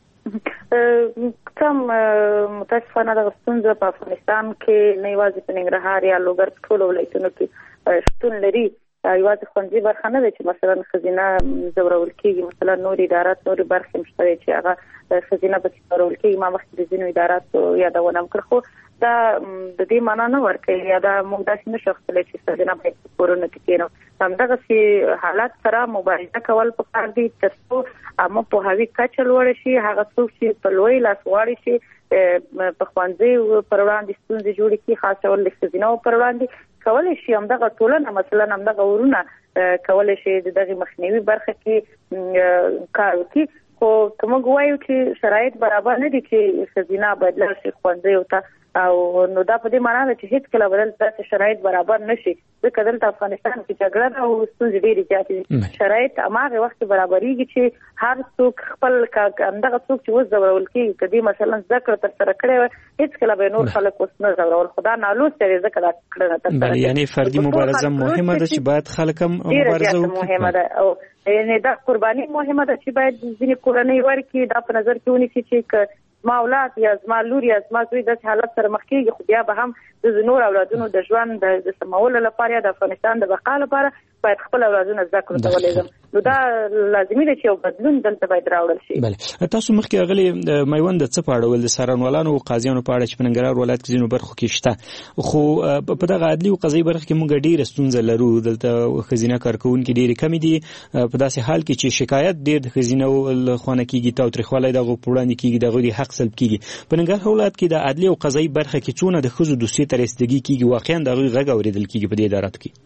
کم متاسفانه دغه ستونزه په افغانستان کې نه یوازې په ننګرهار یا لوګر په ټولو ولایتونو کې شتون لري. یوازې ښوونځي برخه نه ده چې مثلا ښځینه ځورول کېږي، مثلا نور ادارات نورې برخې هم شته چې هغه ښځینه پکې ځورول کېږي. ما مخکې د ځینو اداراتو یادونه هم کړه، خو دا د دې معنا نه ورکوي یا دا موږ داسې نشو اخیستلی چې ښځینه باید په کورونو کې کښېنو. همدغسې حالات سره مبارزه کول پکار دي تر څو عامه پوهاوي کچه لوړه شي. هغه څوک چې په لوی لاس غواړي چې په ښوونځیو پر وړاندې ستونزې جوړې کړي، خاص ډول د ښځینهو پر وړاندې کولی شي همدغه ټولنه مثلا همدغه ورونه کولی شي د دغې مخنیوي برخه کې کار وکړي. خو که موږ وایو چې شرایط برابر نه دي چې ښځینه باید لاړ شي ښوونځیو ته، او نو دا په دې معنا ده چې هیڅ کله به دلته داسې شرایط برابر نه شي، ځکه دلته افغانستان کې جګړه ده او ستونزې ډېرې زیاتې دي. شرایط هماغې وخت کې برابرېږي چې هر څوک خپل همدغه څوک چې اوس ځورول کېږي که دې مثلا زده کړه ترسره کړې وه هیڅ کله به نور خلک اوس نه ځورول، خو دا نالوستی دی ځکه دا کړنه ترسره کوي. یعنې فردي مبارزه مهمه ده چې باید خلک هم مبارزه وکړي. مهمه ده او یعنې دا قرباني مهمه ده چې باید ځینې کورنۍ ورکړي، دا په نظر کې ونیسي چې زما اولاد یا زما لور یا زما زوی داسې حالت سره مخ کېږي، خو بیا به هم د نور اولادونو د ژوند د سمولو لپاره یا د افغانستان د بقا لپاره باید خپل اولادونه زده کړو ته ولېږم نو دا لازمي دی چې یو بدلون دلته باید راوړل شي. بله تاسو مخکې غلي میوند د څه په اړه ول د څارنوالانو او قاضیانو په اړه چې په ننګرهار ولایت کې ځینو برخو کې شته خو په دغه عدلي او قضایي برخه کې موږ ډېره ستونزه لرو دلته ښځینه کارکوونکي ډېرې کمې دي په داسې حال کې چې شکایت ډېر د ښځینو له خوا نه کېږي تاوتریخوالی د هغو په وړاندې کېږي د هغوی د حق سلب کېږي په ننګرهار ولایت کې د عدلي او قضایي برخه کې څونه د ښځو دوسیې ته رسیدګي کېږي واقعا د هغوی غږ اورېدل کېږي په دې اداراتو کې؟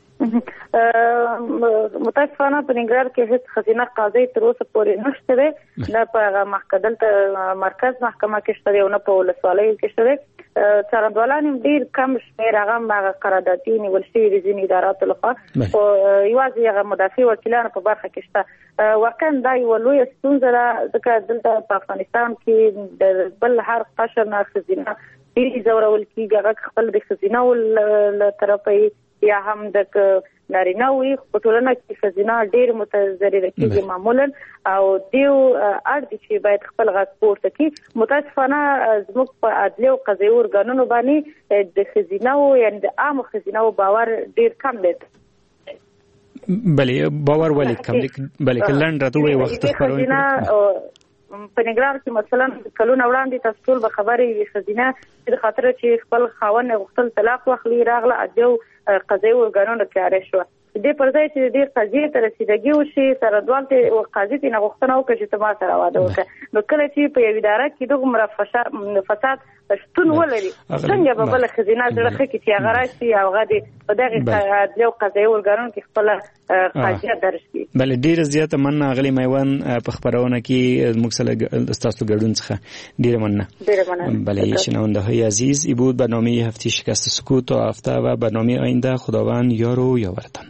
متاسفانه په ننګرهار کې هیڅ ښځینه قاضي تر اوسه پورې نشته دی نه په دلته مرکز محکمه کې شته دی او نه په ولسوالیو کې شته دی څارنوالان ډېر کم شمېر هغه قراردادي نیول شوي دي ځینې اداراتو لخوا خو یوازې هغه مدافع وکیلانو په برخه کې شته واقعا دا یوه لویه ستونزه ده ځکه دلته په افغانستان کې د بل هر قشر نه ښځینه ډېرې ځورول کېږي هغه خپل د ښځینهو له طرفه یا هم د نارینه وي په ټولنه کې ښځینه ډېر متضرره کېږي معمولا او دیو اړ دي چې باید خپل غږ پورته کړي. متاسفانه زموږ په عدلي او قضایي ارګانونو باندې د ښځینهو یعنې د عامو ښځینهو باور ډېر کم دی. بلې باور ولې کم دی؟ بلې که لنډ راته ووایي وخت خپرونې په ننګرهار کې مثلا کلونه وړاندې تاسو ټول به خبرې وي ښځینه د خاطر چې خپل خاوند غوښتل طلاق واخلي راغله عدلي او قضایي ارګانونو کې عارض شوه دې پر ځای چې دې قضیې ته رسیدګي وشي څارنوال ته قاضي ته غوښتنه وکړي چې ته ما سره واده وکړه نو کله چې په یوه اداره کې دغه فساد شتون ولري څنګه به بل ښځینه زړه ښه کړي چې هغه راشي او هغه د په دغه عدلي او قضایي ارګانونو کې خپله قضیه درج کړي. بله ډېره زیاته مننه اغلې میوند په خپرونه کې موږ سره ستاسو ګډون څخه ډېره مننه. بله شنونده های عزیز ای بود برنامه هفته شکست سکوت تا هفته و برنامه آینده خداوند یار و یاورتان.